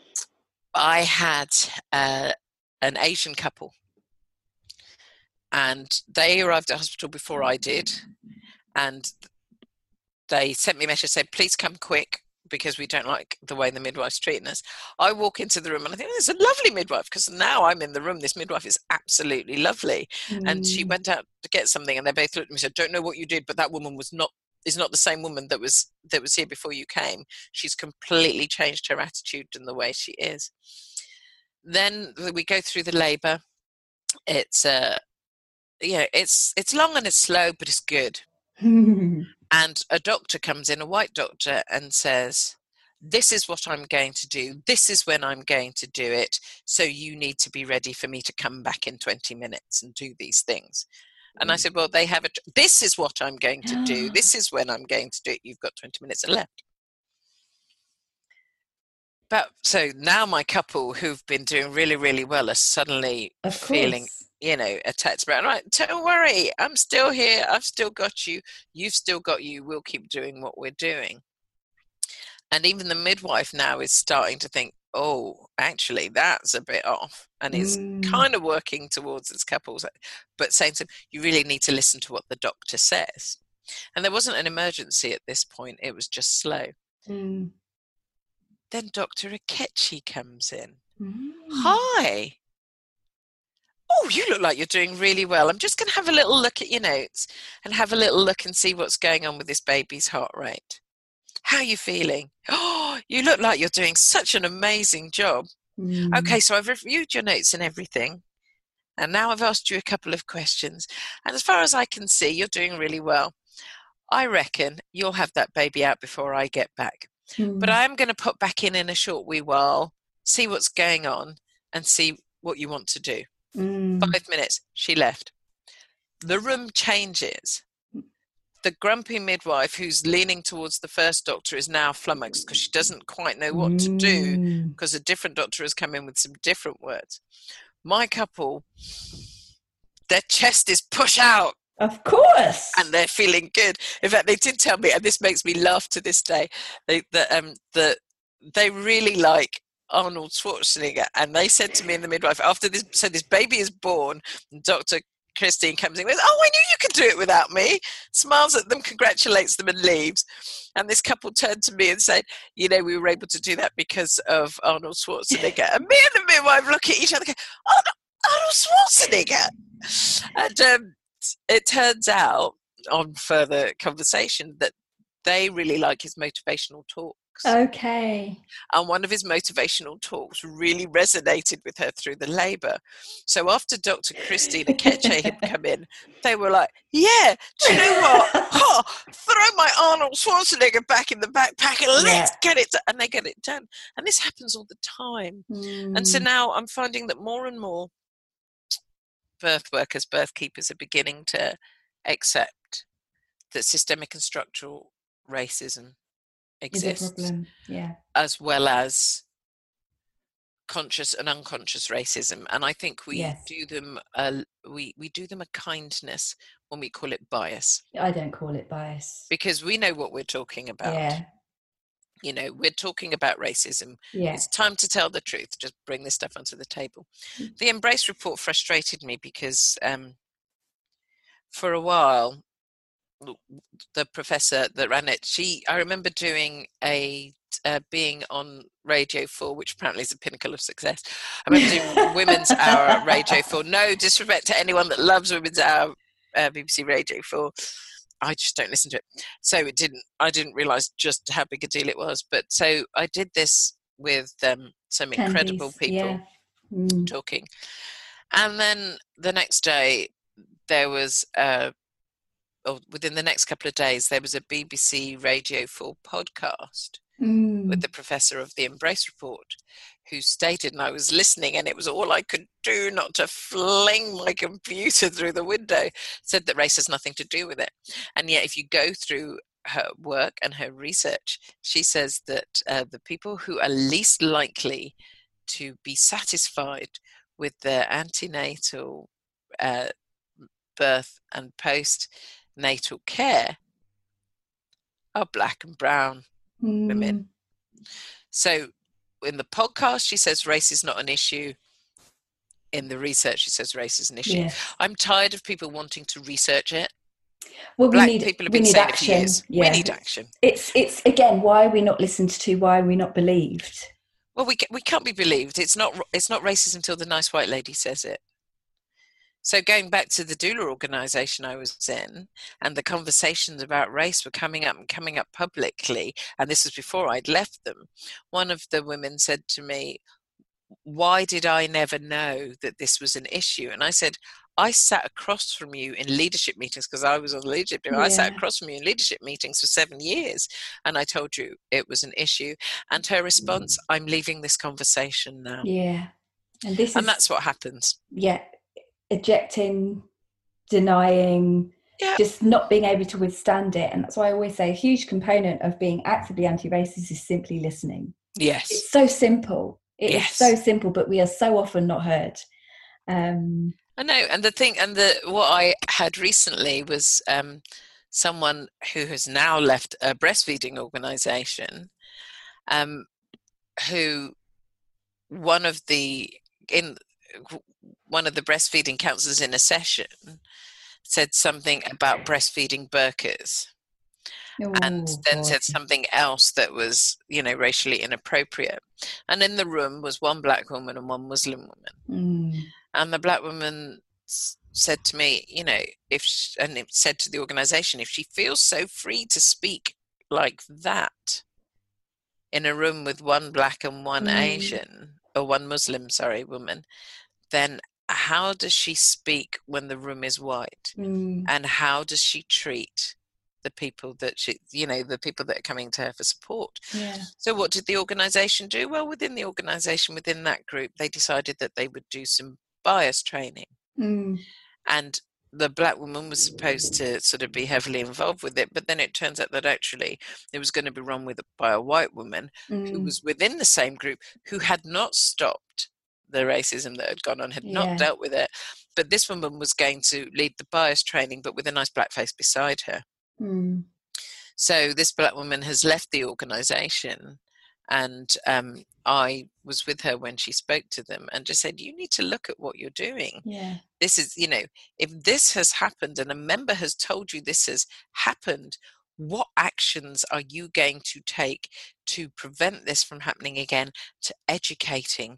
Speaker 2: I had uh, an Asian couple, and they arrived at hospital before I did, and they sent me a message saying, please come quick because we don't like the way the midwife's treating us. I walk into the room and I think, oh, there's a lovely midwife, because now I'm in the room, this midwife is absolutely lovely. Mm. And she went out to get something and they both looked at me and said, don't know what you did, but that woman was not is not the same woman that was that was here before you came. She's completely changed her attitude and the way she is. Then we go through the labour. It's uh, yeah, it's it's long and it's slow, but it's good. And a doctor comes in, a white doctor, and says, "This is what I'm going to do. This is when I'm going to do it. So you need to be ready for me to come back in twenty minutes and do these things." And I said, "Well, they have a. This is what I'm going to do. This is when I'm going to do it. You've got twenty minutes left." But so now my couple who've been doing really, really well are suddenly feeling, you know, attacked. But right, don't worry, I'm still here. I've still got you. You've still got you. We'll keep doing what we're doing. And even the midwife now is starting to think, oh, actually, that's a bit off, and is mm. kind of working towards its couples, but saying to them, you really need to listen to what the doctor says. And there wasn't an emergency at this point. It was just slow.
Speaker 1: Mm.
Speaker 2: then Doctor Akechi comes in.
Speaker 1: Mm.
Speaker 2: Hi. Oh, you look like you're doing really well. I'm just going to have a little look at your notes and have a little look and see what's going on with this baby's heart rate. How are you feeling? Oh, you look like you're doing such an amazing job.
Speaker 1: Mm.
Speaker 2: Okay, so I've reviewed your notes and everything. And now I've asked you a couple of questions. And as far as I can see, you're doing really well. I reckon you'll have that baby out before I get back.
Speaker 1: Mm.
Speaker 2: But I am going to pop back in in a short wee while, see what's going on, and see what you want to do.
Speaker 1: Mm.
Speaker 2: Five minutes, she left. The room changes. The grumpy midwife who's leaning towards the first doctor is now flummoxed because she doesn't quite know what to do because a different doctor has come in with some different words. My couple, their chest is push out.
Speaker 1: Of course.
Speaker 2: And they're feeling good. In fact, they did tell me, and this makes me laugh to this day, they, that, um, that they really like Arnold Schwarzenegger. And they said to me in the midwife, after this, so this baby is born, Doctor Christine comes in with, oh, I knew you could do it without me, smiles at them, congratulates them, and leaves. And this couple turned to me and said, you know, we were able to do that because of Arnold Schwarzenegger. And me and the midwife look at each other and go, Arnold Schwarzenegger. And um, it turns out, on further conversation, that they really like his motivational talks.
Speaker 1: Okay.
Speaker 2: And one of his motivational talks really resonated with her through the labour. So after Doctor Christine Akeche had come in, they were like, yeah, do you know what? Oh, throw my Arnold Schwarzenegger back in the backpack and let's yeah. get it done. And they get it done. And this happens all the time. Mm. And so now I'm finding that more and more birth workers, birth keepers are beginning to accept that systemic and structural racism exists,
Speaker 1: is a problem. Yeah.
Speaker 2: as well as conscious and unconscious racism. And I think we
Speaker 1: yes.
Speaker 2: do them a, we we do them a kindness when we call it bias.
Speaker 1: I don't call it bias
Speaker 2: because we know what we're talking about.
Speaker 1: Yeah.
Speaker 2: You know, we're talking about racism.
Speaker 1: Yeah.
Speaker 2: It's time to tell the truth. Just bring this stuff onto the table. The Embrace report frustrated me because um, for a while, the professor that ran it, she, I remember doing a, uh, being on Radio four, which apparently is a pinnacle of success. I remember doing Women's Hour at Radio four. No disrespect to anyone that loves Women's Hour, uh, B B C Radio four. I just don't listen to it. So it didn't, I didn't realise just how big a deal it was. But so I did this with um, some
Speaker 1: Candies,
Speaker 2: incredible people
Speaker 1: yeah. mm.
Speaker 2: talking. And then the next day, there was, uh, or within the next couple of days, there was a B B C Radio four podcast
Speaker 1: mm.
Speaker 2: with the professor of the Embrace report, who stated, and I was listening, and it was all I could do not to fling my computer through the window, said that race has nothing to do with it. And yet, if you go through her work and her research, she says that uh, the people who are least likely to be satisfied with their antenatal uh, birth and postnatal care are black and brown
Speaker 1: mm.
Speaker 2: women. So in the podcast, she says race is not an issue. In the research, she says race is an issue.
Speaker 1: Yes.
Speaker 2: I'm tired of people wanting to research it.
Speaker 1: Well,
Speaker 2: Black
Speaker 1: we need,
Speaker 2: people have
Speaker 1: we
Speaker 2: been
Speaker 1: need
Speaker 2: saying
Speaker 1: action.
Speaker 2: it for years.
Speaker 1: Yeah.
Speaker 2: We need action.
Speaker 1: It's, it's again, why are we not listened to? Why are we not believed?
Speaker 2: Well, we we can't be believed. It's not it's not racist until the nice white lady says it. So going back to the doula organisation I was in, and the conversations about race were coming up and coming up publicly, and this was before I'd left them, one of the women said to me, why did I never know that this was an issue? And I said, I sat across from you in leadership meetings, because I was on the leadership team. Yeah. I sat across from you in leadership meetings for seven years, and I told you it was an issue. And her response, I'm leaving this conversation now.
Speaker 1: Yeah. And this
Speaker 2: and
Speaker 1: is,
Speaker 2: that's what happens.
Speaker 1: Yeah. Ejecting, denying,
Speaker 2: yeah.
Speaker 1: just not being able to withstand it. And that's why I always say a huge component of being actively anti-racist is simply listening.
Speaker 2: Yes.
Speaker 1: It's so simple. It
Speaker 2: yes.
Speaker 1: is so simple, but we are so often not heard. Um,
Speaker 2: I know. And the thing, and the what I had recently was um, someone who has now left a breastfeeding organisation, um, who one of the in one of the breastfeeding counsellors in a session said something about breastfeeding burqas. and
Speaker 1: Oh,
Speaker 2: then
Speaker 1: God.
Speaker 2: said something else that was, you know, racially inappropriate. And in the room was one black woman and one Muslim woman.
Speaker 1: Mm.
Speaker 2: And the black woman said to me, you know, if she, and it said to the organization, if she feels so free to speak like that in a room with one black and one
Speaker 1: Mm.
Speaker 2: Asian, or one Muslim, sorry, woman, then how does she speak when the room is white?
Speaker 1: Mm.
Speaker 2: And how does she treat the people that she, you know, the people that are coming to her for support?
Speaker 1: Yeah.
Speaker 2: So what did the organization do? Well, within the organization, within that group, they decided that they would do some bias training.
Speaker 1: Mm.
Speaker 2: And the black woman was supposed to sort of be heavily involved with it, but then it turns out that actually it was going to be run with by a white woman
Speaker 1: Mm.
Speaker 2: who was within the same group, who had not stopped the racism that had gone on, had
Speaker 1: Yeah.
Speaker 2: not dealt with it. But this woman was going to lead the bias training, but with a nice black face beside her.
Speaker 1: Mm.
Speaker 2: So this black woman has left the organization, and um, I was with her when she spoke to them and just said, you need to look at what you're doing.
Speaker 1: Yeah.
Speaker 2: This is, you know, if this has happened and a member has told you this has happened, what actions are you going to take to prevent this from happening again, to educating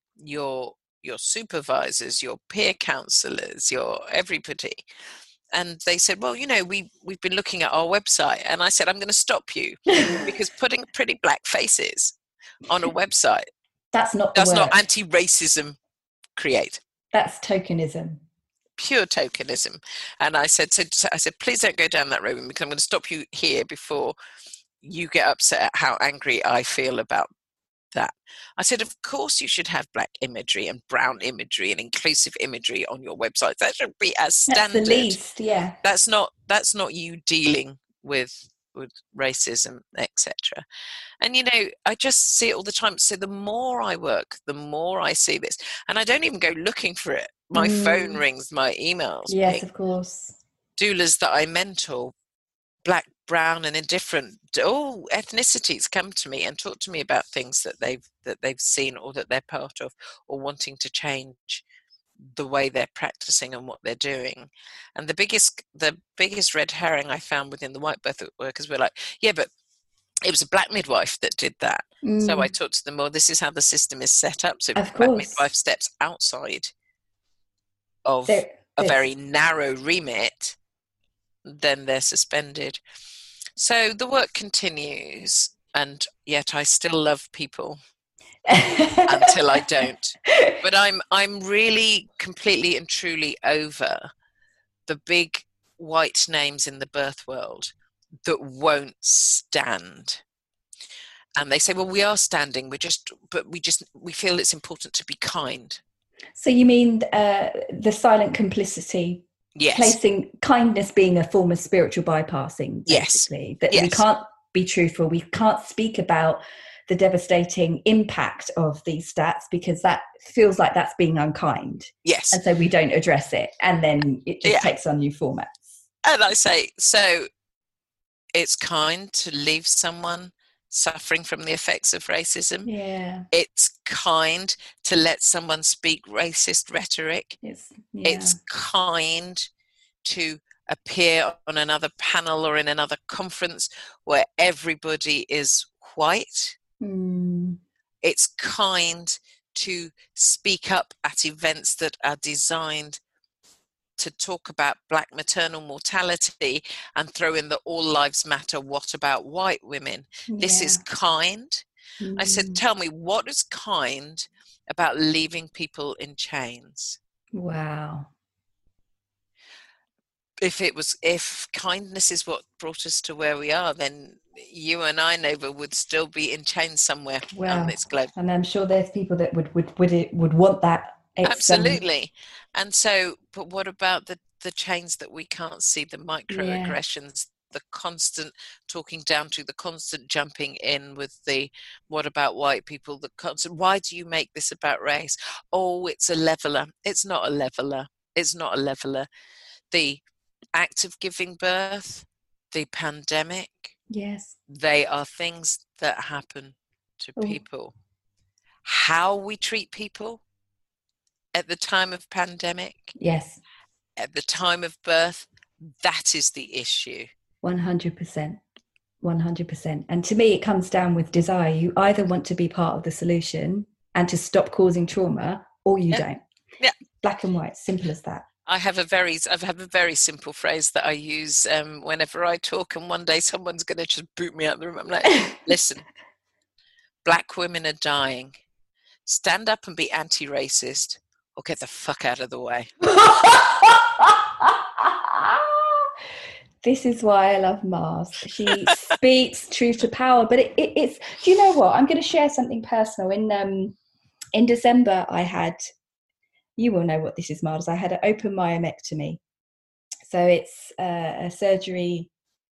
Speaker 2: your your supervisors, your peer counselors, your everybody? And they said, well, you know, we, we've been looking at our website. And I said, I'm going to stop you, because putting pretty black faces on a website
Speaker 1: That's not the
Speaker 2: does
Speaker 1: word.
Speaker 2: not anti-racism create.
Speaker 1: That's tokenism.
Speaker 2: Pure tokenism. And I said, so, so I said, please don't go down that road, because I'm going to stop you here before you get upset at how angry I feel about that. I said, of course you should have black imagery and brown imagery and inclusive imagery on your website. That should be as standard.
Speaker 1: That's the least, yeah.
Speaker 2: That's not that's not you dealing with with racism, et cetera. And you know, I just see it all the time. So the more I work, the more I see this, and I don't even go looking for it. My mm. phone rings, my emails.
Speaker 1: Yes,
Speaker 2: ping.
Speaker 1: Of course.
Speaker 2: Doulas that I mentor, black, brown, and indifferent, all ethnicities, come to me and talk to me about things that they've that they've seen or that they're part of, or wanting to change the way they're practicing and what they're doing. And the biggest the biggest red herring I found within the white birth workers were like, yeah, but it was a black midwife that did that. Mm. So I talked to them, well, this is how the system is set up. So if a black midwife steps outside of there, a very narrow remit, then they're suspended. So the work continues, and yet I still love people until I don't. But I'm I'm really completely and truly over the big white names in the birth world that won't stand. And they say, well, we are standing, we're just, but we just, we feel it's important to be kind.
Speaker 1: So you mean uh, the silent complicity?
Speaker 2: Yes.
Speaker 1: Placing kindness being a form of spiritual bypassing, basically.
Speaker 2: Yes.
Speaker 1: That
Speaker 2: yes.
Speaker 1: we can't be truthful, we can't speak about the devastating impact of these stats because that feels like that's being unkind.
Speaker 2: Yes.
Speaker 1: And so we don't address it, and then it just yeah. takes on new formats.
Speaker 2: And I say, so it's kind to leave someone suffering from the effects of racism.
Speaker 1: Yeah.
Speaker 2: It's kind to let someone speak racist rhetoric.
Speaker 1: It's, yeah.
Speaker 2: it's kind to appear on another panel or in another conference where everybody is white.
Speaker 1: Mm.
Speaker 2: It's kind to speak up at events that are designed to talk about black maternal mortality and throw in the all lives matter, what about white women? Yeah. This is kind. Mm. I said, tell me, what is kind about leaving people in chains?
Speaker 1: Wow.
Speaker 2: If it was, if kindness is what brought us to where we are, then you and I, Nova, would still be in chains somewhere wow. on this globe.
Speaker 1: And I'm sure there's people that would would would, it, would want that.
Speaker 2: It's, Absolutely. Um... And so, but what about the, the chains that we can't see, the microaggressions, yeah. the constant talking down to, the constant jumping in with the, what about white people, the constant, why do you make this about race? Oh, it's a leveler. It's not a leveler. It's not a leveler. The act of giving birth, the pandemic,
Speaker 1: yes,
Speaker 2: they are things that happen to Ooh. people. How we treat people at the time of pandemic,
Speaker 1: yes,
Speaker 2: at the time of birth, that is the issue.
Speaker 1: one hundred percent. one hundred percent. And to me, it comes down with desire. You either want to be part of the solution and to stop causing trauma, or you
Speaker 2: yeah.
Speaker 1: don't.
Speaker 2: Yeah.
Speaker 1: Black and white, simple as that.
Speaker 2: I have a very, I have a very simple phrase that I use um, whenever I talk, and one day someone's going to just boot me out of the room. I'm like, listen, black women are dying. Stand up and be anti-racist, or get the fuck out of the way.
Speaker 1: This is why I love Mars. She speaks truth to power. But it, it, it's, do you know what? I'm going to share something personal. In um, in December, I had, you will know what this is, Mars. I had an open myomectomy. So it's uh, a surgery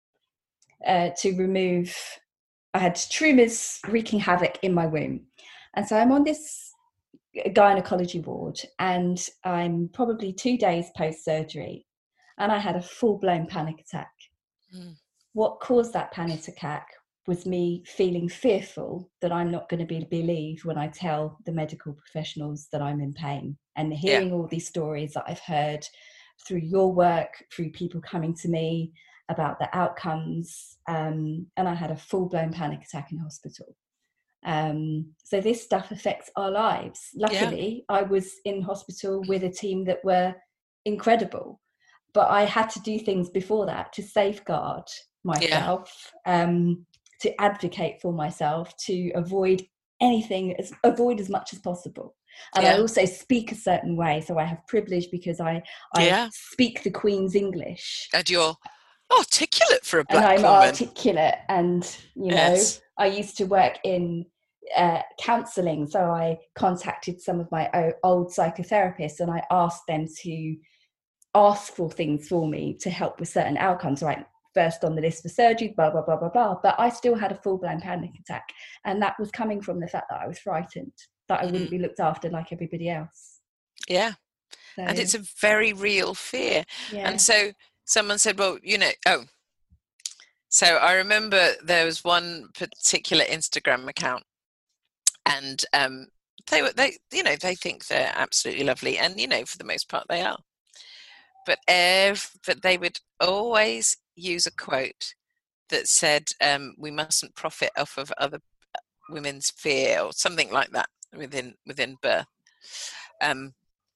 Speaker 1: uh, to remove, I had tumours wreaking havoc in my womb. And so I'm on this gynecology ward, and I'm probably two days post-surgery. And I had a full-blown panic attack. Mm. What caused that panic attack was me feeling fearful that I'm not going to be believed when I tell the medical professionals that I'm in pain. And hearing yeah. all these stories that I've heard through your work, through people coming to me about the outcomes. Um, and I had a full-blown panic attack in hospital. Um, so this stuff affects our lives. Luckily, yeah. I was in hospital with a team that were incredible. But I had to do things before that to safeguard myself, yeah. um, to advocate for myself, to avoid anything, as, avoid as much as possible. And yeah. I also speak a certain way. So I have privilege because I, I yeah. speak the Queen's English.
Speaker 2: And you're articulate for a black
Speaker 1: woman. And I'm
Speaker 2: woman.
Speaker 1: articulate. And, you know, yes. I used to work in uh, counselling. So I contacted some of my old psychotherapists and I asked them to ask for things for me to help with certain outcomes, right? First on the list for surgery, blah, blah, blah, blah, blah. But I still had a full-blown panic attack. And that was coming from the fact that I was frightened, that I wouldn't mm. be looked after like everybody else.
Speaker 2: Yeah. So, and it's a very real fear. Yeah. And so someone said, well, you know, oh, so I remember there was one particular Instagram account, and um, they were, they, you know, they think they're absolutely lovely. And, you know, for the most part they are. But ev- but they would always use a quote that said, um, "We mustn't profit off of other women's fear," or something like that within within birth, um,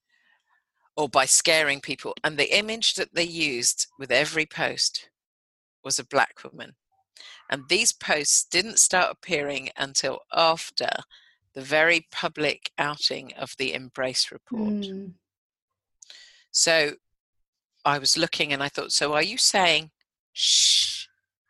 Speaker 2: or by scaring people. And the image that they used with every post was a black woman. And these posts didn't start appearing until after the very public outing of the Embrace report. Mm. So I was looking and I thought, so are you saying, shh,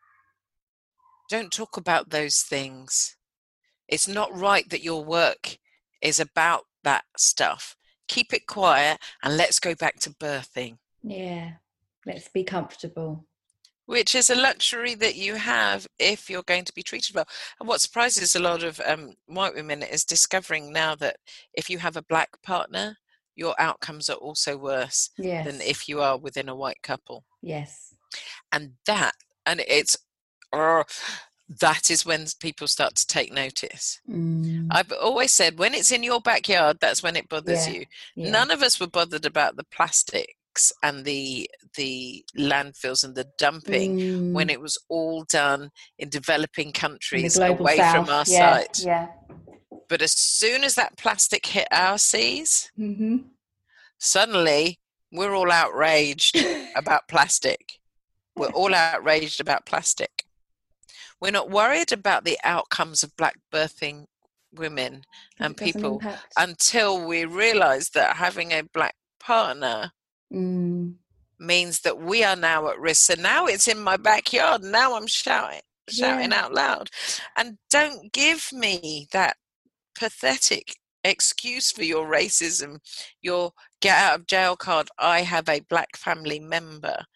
Speaker 2: don't talk about those things. It's not right that your work is about that stuff. Keep it quiet and let's go back to birthing.
Speaker 1: Yeah, let's be comfortable.
Speaker 2: Which is a luxury that you have if you're going to be treated well. And what surprises a lot of um, white women is discovering now that if you have a black partner, your outcomes are also worse yes. than if you are within a white couple.
Speaker 1: Yes.
Speaker 2: And that, and it's, uh, that is when people start to take notice. Mm. I've always said, when it's in your backyard, that's when it bothers yeah. you. Yeah. None of us were bothered about the plastics and the the landfills and the dumping mm. when it was all done in developing countries away
Speaker 1: South.
Speaker 2: from our
Speaker 1: yeah.
Speaker 2: site.
Speaker 1: Yeah.
Speaker 2: But as soon as that plastic hit our seas,
Speaker 1: mm-hmm.
Speaker 2: suddenly we're all outraged about plastic. We're all outraged about plastic. We're not worried about the outcomes of black birthing women and people until we realize that having a black partner
Speaker 1: mm.
Speaker 2: means that we are now at risk. So now it's in my backyard. Now I'm shouting, shouting yeah. out loud. And don't give me that pathetic excuse for your racism, your get out of jail card. I have a black family member.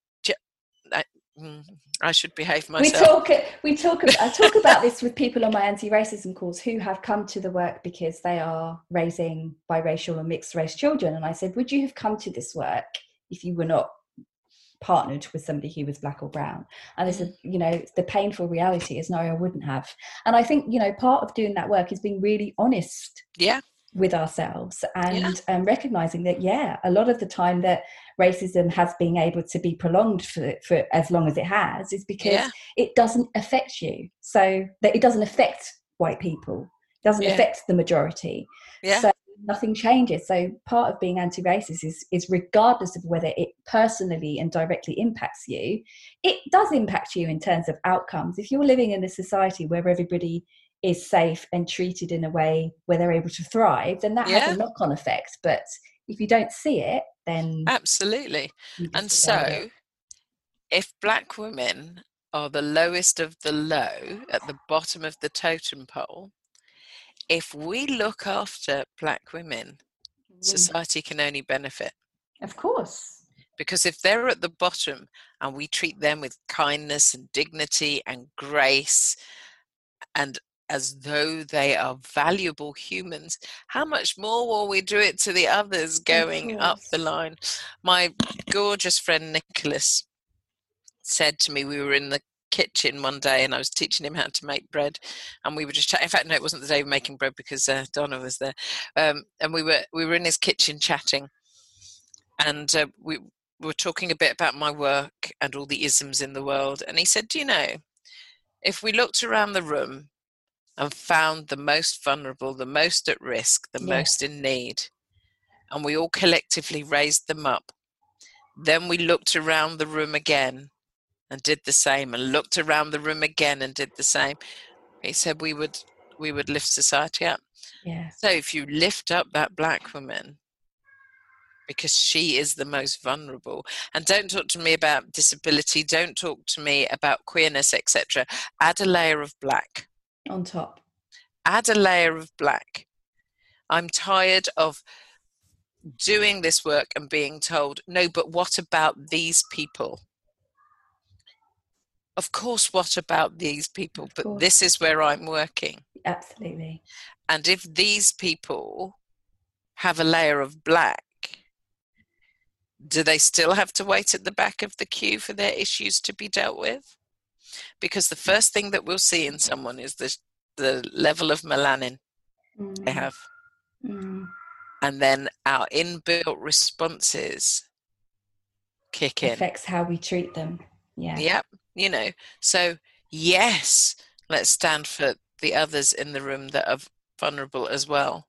Speaker 2: I should behave myself.
Speaker 1: We talk. We talk. I talk about this with people on my anti-racism calls who have come to the work because they are raising biracial or mixed race children. And I said, would you have come to this work if you were not partnered with somebody who was black or brown? And they said, you know, the painful reality is no, I wouldn't have. And I think, you know, part of doing that work is being really honest.
Speaker 2: Yeah.
Speaker 1: with ourselves,
Speaker 2: Yeah.
Speaker 1: and um, recognizing that, yeah, a lot of the time that racism has been able to be prolonged for, for as long as it has is because
Speaker 2: Yeah.
Speaker 1: it doesn't affect you. So that it doesn't affect white people, doesn't
Speaker 2: Yeah.
Speaker 1: affect the majority.
Speaker 2: Yeah.
Speaker 1: So nothing changes. So part of being anti-racist is, is regardless of whether it personally and directly impacts you, it does impact you in terms of outcomes. If you're living in a society where everybody is safe and treated in a way where they're able to thrive, then that has a
Speaker 2: Yeah.
Speaker 1: knock-on effect. But if you don't see it, then
Speaker 2: Absolutely.
Speaker 1: you
Speaker 2: And
Speaker 1: disregard it.
Speaker 2: so if black women are the lowest of the low at the bottom of the totem pole, if we look after black women, society can only benefit.
Speaker 1: Of course.
Speaker 2: Because if they're at the bottom and we treat them with kindness and dignity and grace and as though they are valuable humans, how much more will we do it to the others going up the line? My gorgeous friend Nicholas said to me, we were in the kitchen one day and I was teaching him how to make bread, and we were just chatting. In fact, no, it wasn't the day of making bread because uh, Donna was there, um, and we were we were in his kitchen chatting, and uh, we were talking a bit about my work and all the isms in the world. And he said, do you know, if we looked around the room and found the most vulnerable, the most at risk, the
Speaker 1: Yes.
Speaker 2: most in need, and we all collectively raised them up, then we looked around the room again and did the same, and looked around the room again and did the same, he said we would we would lift society up.
Speaker 1: Yeah.
Speaker 2: So if you lift up that black woman, because she is the most vulnerable, and don't talk to me about disability, don't talk to me about queerness, et cetera. Add a layer of black.
Speaker 1: On top.
Speaker 2: Add a layer of black. I'm tired of doing this work and being told, no, but what about these people? Of course, what about these people? But this is where I'm working.
Speaker 1: Absolutely.
Speaker 2: And if these people have a layer of black, do they still have to wait at the back of the queue for their issues to be dealt with? Because the first thing that we'll see in someone is the, the level of melanin mm. they have. Mm. And then our inbuilt responses kick in.
Speaker 1: Affects how we treat them. Yeah.
Speaker 2: Yep. You know, so yes, let's stand for the others in the room that are vulnerable as well.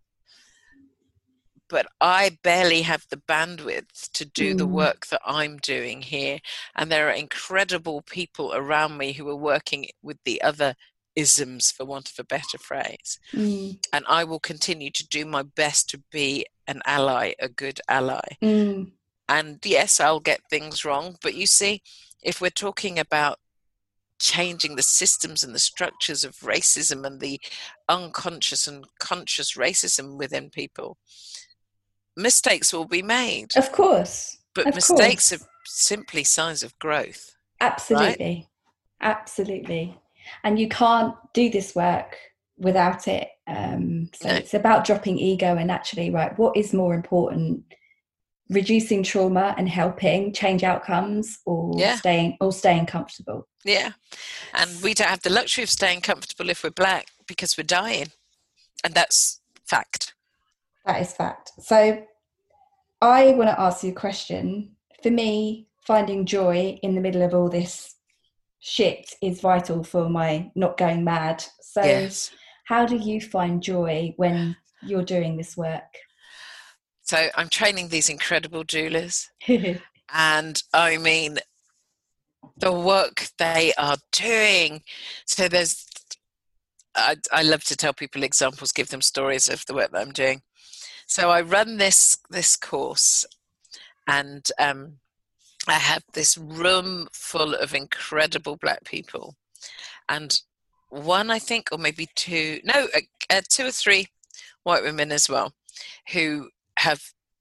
Speaker 2: But I barely have the bandwidth to do mm. the work that I'm doing here. And there are incredible people around me who are working with the other isms, for want of a better phrase. Mm. And I will continue to do my best to be an ally, a good ally. Mm. And yes, I'll get things wrong. But you see, if we're talking about changing the systems and the structures of racism and the unconscious and conscious racism within people, mistakes will be made.
Speaker 1: Of course.
Speaker 2: But
Speaker 1: of
Speaker 2: mistakes
Speaker 1: course.
Speaker 2: are simply signs of growth.
Speaker 1: Absolutely. Right? Absolutely. And you can't do this work without it. Um, so no. It's about dropping ego and actually, right, what is more important? Reducing trauma and helping change outcomes, or yeah. staying or staying comfortable.
Speaker 2: Yeah. And we don't have the luxury of staying comfortable if we're black, because we're dying. And that's fact.
Speaker 1: That is fact. So I want to ask you a question. For me, finding joy in the middle of all this shit is vital for my not going mad. So yes. How do you find joy when you're doing this work?
Speaker 2: So I'm training these incredible doulas. And I mean, the work they are doing. So there's, I, I love to tell people examples, give them stories of the work that I'm doing. So I run this this course, and um, I have this room full of incredible black people, and one, I think, or maybe two, no, uh, two or three white women as well, who have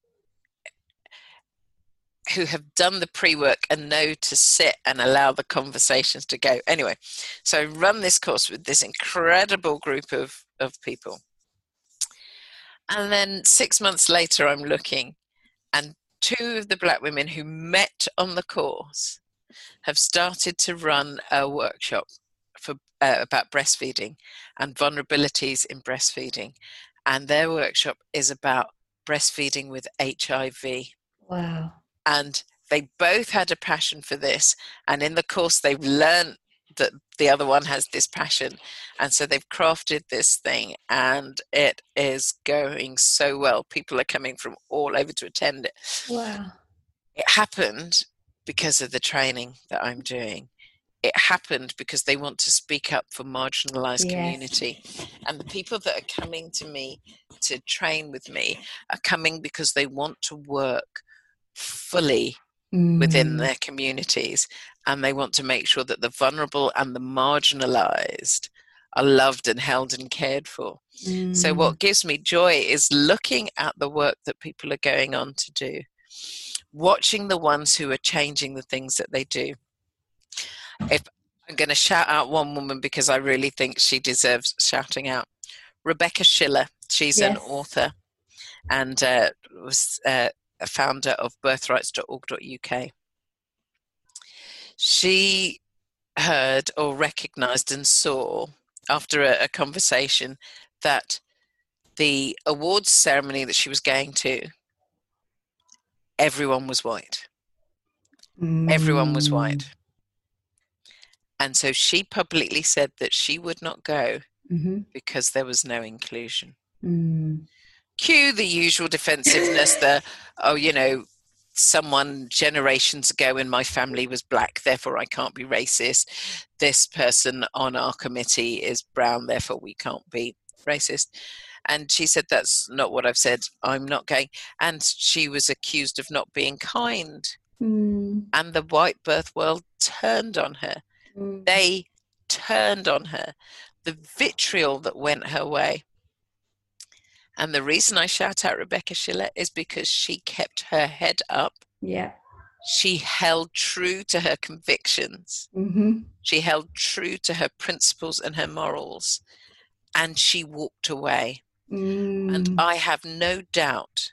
Speaker 2: who have done the pre-work and know to sit and allow the conversations to go. Anyway, so I run this course with this incredible group of, of people. And then six months later, I'm looking, and two of the black women who met on the course have started to run a workshop for uh, about breastfeeding and vulnerabilities in breastfeeding. and their workshop is about breastfeeding with H I V.
Speaker 1: Wow.
Speaker 2: And they both had a passion for this, and in the course they've learned that the other one has this passion, and so they've crafted this thing, and it is going so well. People are coming from all over to attend it.
Speaker 1: Wow.
Speaker 2: It happened because of the training that I'm doing. It happened because they want to speak up for marginalized
Speaker 1: Yes.
Speaker 2: community, and the people that are coming to me to train with me are coming because they want to work fully
Speaker 1: Mm.
Speaker 2: within their communities, and they want to make sure that the vulnerable and the marginalized are loved and held and cared for.
Speaker 1: Mm.
Speaker 2: So what gives me joy is looking at the work that people are going on to do, watching the ones who are changing the things that they do. If I'm going to shout out one woman because I really think she deserves shouting out, Rebecca Schiller. She's
Speaker 1: Yes.
Speaker 2: an author and uh, was uh, a founder of birthrights dot org dot U K. She heard or recognized and saw after a, a conversation that the awards ceremony that she was going to, everyone was white.
Speaker 1: Mm.
Speaker 2: Everyone was white. And so she publicly said that she would not go
Speaker 1: Mm-hmm.
Speaker 2: because there was no inclusion.
Speaker 1: Mm.
Speaker 2: Cue the usual defensiveness, the, oh, you know, someone generations ago in my family was black, therefore I can't be racist. This person on our committee is brown, therefore we can't be racist. And she said, that's not what I've said. I'm not going. And she was accused of not being kind.
Speaker 1: Mm.
Speaker 2: And the white birth world turned on her.
Speaker 1: Mm.
Speaker 2: They turned on her. The vitriol that went her way. And the reason I shout out Rebecca Schiller is because she kept her head up.
Speaker 1: Yeah.
Speaker 2: She held true to her convictions.
Speaker 1: Mm-hmm.
Speaker 2: She held true to her principles and her morals. And she walked away.
Speaker 1: Mm.
Speaker 2: And I have no doubt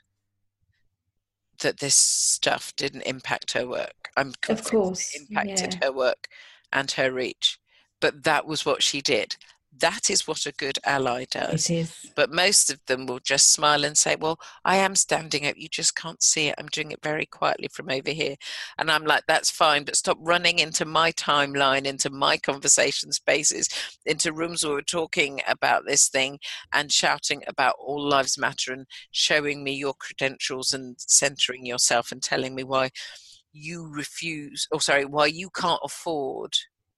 Speaker 2: that this stuff didn't impact her work. I'm convinced
Speaker 1: Of course.
Speaker 2: it impacted
Speaker 1: Yeah.
Speaker 2: her work and her reach. But that was what she did. That is what a good ally does.
Speaker 1: It is.
Speaker 2: But most of them will just smile and say, well, I am standing up. You just can't see it. I'm doing it very quietly from over here. And I'm like, that's fine, but stop running into my timeline, into my conversation spaces, into rooms where we're talking about this thing and shouting about all lives matter and showing me your credentials and centering yourself and telling me why you refuse, or sorry, why you can't afford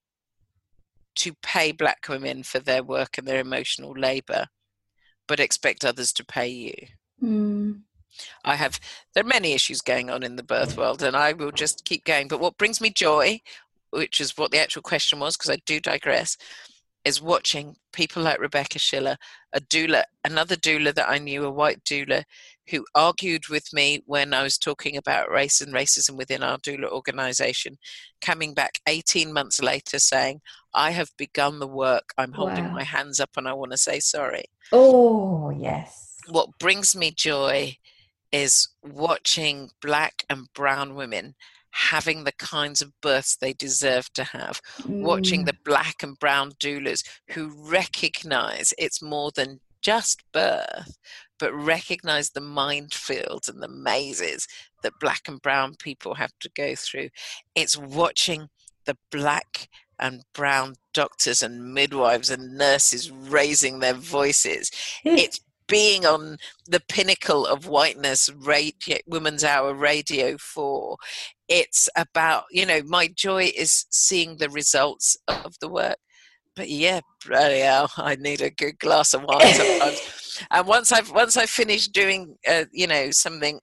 Speaker 2: to pay black women for their work and their emotional labor, but expect others to pay you.
Speaker 1: Mm.
Speaker 2: I have, there are many issues going on in the birth world, and I will just keep going. But what brings me joy, which is what the actual question was, because I do digress, is watching people like Rebecca Schiller, a doula, another doula that I knew, a white doula, who argued with me when I was talking about race and racism within our doula organization, coming back eighteen months later saying, I have begun the work, I'm holding
Speaker 1: Wow.
Speaker 2: my hands up and I want to say sorry.
Speaker 1: Oh, yes.
Speaker 2: What brings me joy is watching black and brown women having the kinds of births they deserve to have,
Speaker 1: Mm.
Speaker 2: watching the black and brown doulas who recognize it's more than just birth, but recognize the minefields and the mazes that black and brown people have to go through. It's watching the black and brown doctors and midwives and nurses raising their voices. It's being on the pinnacle of whiteness, radio, Women's Hour Radio four. It's about, you know, my joy is seeing the results of the work. But yeah, bloody hell, I need a good glass of wine sometimes. And once I've once I've finished doing, uh, you know, something,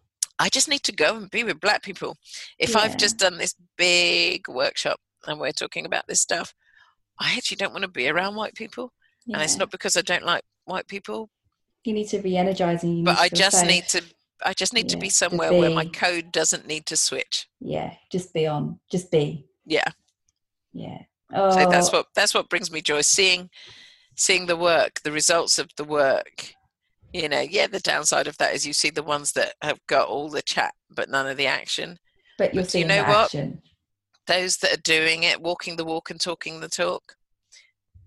Speaker 2: I just need to go and be with black people. If
Speaker 1: Yeah.
Speaker 2: I've just done this big workshop and we're talking about this stuff, I actually don't want to be around white people.
Speaker 1: Yeah.
Speaker 2: And it's not because I don't like white people.
Speaker 1: You need to be energizing. You
Speaker 2: but
Speaker 1: need to
Speaker 2: I
Speaker 1: feel
Speaker 2: just
Speaker 1: safe.
Speaker 2: need to I just need to
Speaker 1: Yeah,
Speaker 2: be
Speaker 1: just
Speaker 2: somewhere where my
Speaker 1: be.
Speaker 2: code doesn't need to switch.
Speaker 1: Yeah, just be on. Just be.
Speaker 2: Yeah.
Speaker 1: Yeah. Oh,
Speaker 2: So that's what that's what brings me joy, seeing seeing the work, the results of the work. You know, yeah, the downside of that is you see the ones that have got all the chat but none of the action.
Speaker 1: but you're
Speaker 2: But do you
Speaker 1: seeing
Speaker 2: know
Speaker 1: the
Speaker 2: what?
Speaker 1: action.
Speaker 2: Those that are doing it, walking the walk and talking the talk,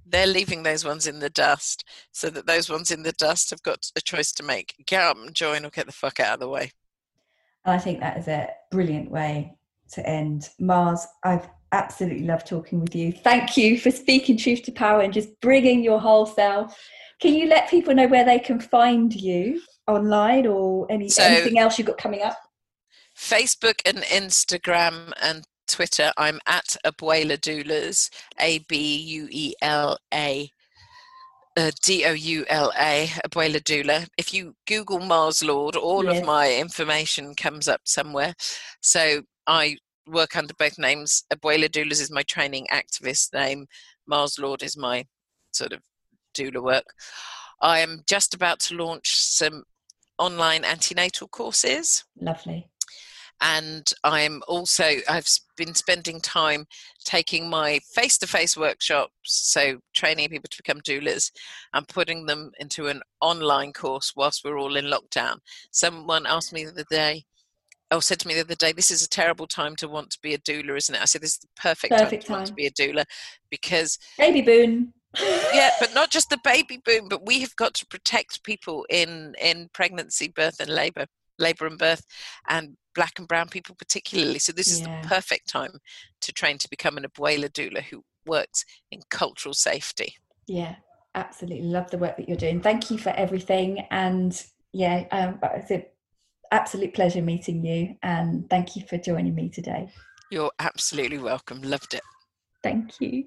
Speaker 2: they're leaving those ones in the dust, so that those ones in the dust have got a choice to make: get up and join, or get the fuck out of the way.
Speaker 1: And I think that is a brilliant way to end. Mars, I've absolutely loved talking with you. Thank you for speaking truth to power and just bringing your whole self. Can you let people know where they can find you online, or any
Speaker 2: So,
Speaker 1: anything else you've got coming up?
Speaker 2: Facebook and Instagram and Twitter, I'm at Abuela Doulas, A B U E L A uh, D O U L A, Abuela Doula. If you Google Mars Lord, all
Speaker 1: Yes.
Speaker 2: of my information comes up somewhere. So I work under both names. Abuela Doulas is my training activist name. Mars Lord is my sort of doula work. I am just about to launch some online antenatal courses.
Speaker 1: Lovely.
Speaker 2: And I'm also, I've been spending time taking my face-to-face workshops, so training people to become doulas, and putting them into an online course whilst we're all in lockdown. Someone asked me the other day, oh, said to me the other day, this is a terrible time to want to be a doula, isn't it? I said, this is the perfect, perfect time to time. want to be a doula, because...
Speaker 1: Baby boom.
Speaker 2: Yeah, but not just the baby boom, but we have got to protect people in, in pregnancy, birth and labour, labour and birth, and Black and brown people particularly. So this is yeah. the perfect time to train to become an Abuela doula who works in cultural safety.
Speaker 1: Yeah, absolutely. Love the work that you're doing. Thank you for everything. And yeah, um, it's an absolute pleasure meeting you. And thank you for joining me today.
Speaker 2: You're absolutely welcome. Loved it.
Speaker 1: Thank you.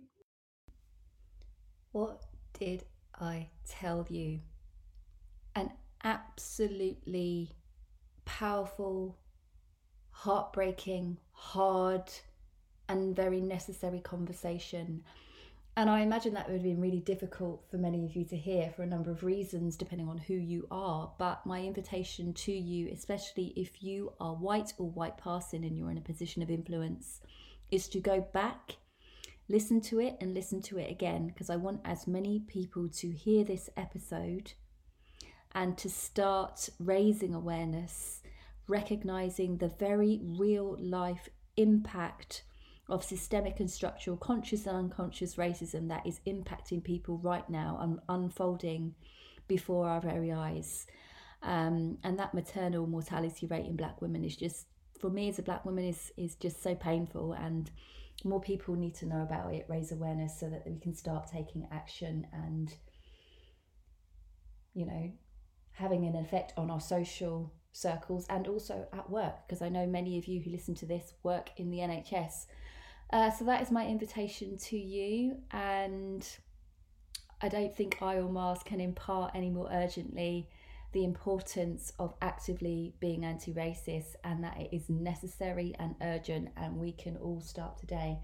Speaker 1: What did I tell you? An absolutely powerful, heartbreaking, hard, and very necessary conversation. And I imagine that would have been really difficult for many of you to hear for a number of reasons, depending on who you are. But my invitation to you, especially if you are white or white passing and you're in a position of influence, is to go back, listen to it and listen to it again, because I want as many people to hear this episode and to start raising awareness, recognizing the very real life impact of systemic and structural conscious and unconscious racism that is impacting people right now and unfolding before our very eyes. Um, and that maternal mortality rate in Black women is just, for me as a Black woman, is, is just so painful, and more people need to know about it, raise awareness so that we can start taking action and, you know, having an effect on our social circles and also at work, because I know many of you who listen to this work in the N H S. Uh, so that is my invitation to you, and I don't think I or Mars can impart any more urgently the importance of actively being anti-racist, and that it is necessary and urgent, and we can all start today.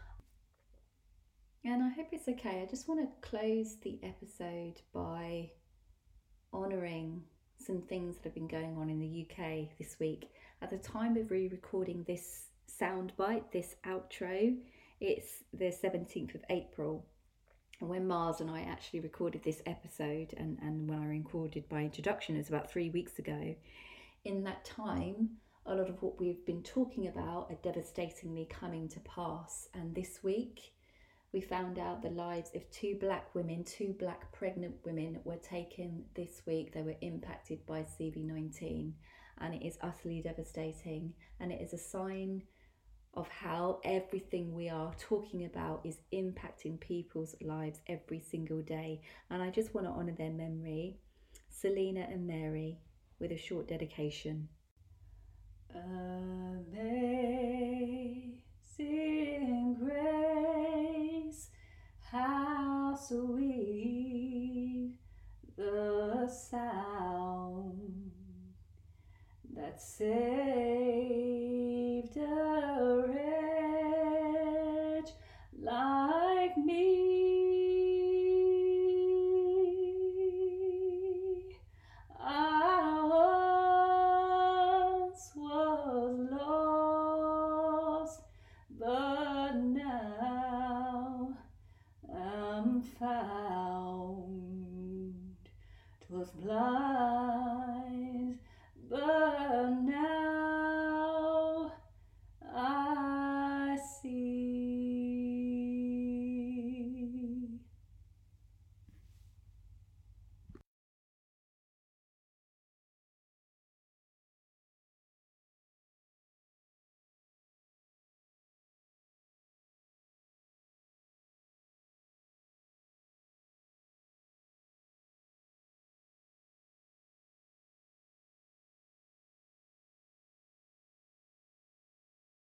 Speaker 1: And I hope it's okay. I just want to close the episode by honouring some things that have been going on in the U K this week. At the time of re-recording this soundbite, this outro, it's the seventeenth of April. And when Mars and I actually recorded this episode, and, and when I recorded my introduction, it was about three weeks ago. In that time, a lot of what we've been talking about are devastatingly coming to pass. And this week, we found out the lives of two Black women, two Black pregnant women were taken this week. They were impacted by C V nineteen, and it is utterly devastating. And it is a sign of how everything we are talking about is impacting people's lives every single day. And I just want to honour their memory, Selena and Mary, with a short dedication. Amazing grace, how sweet the sound that saved a wretch like me. I once was lost, but now I'm found. 'Twas blind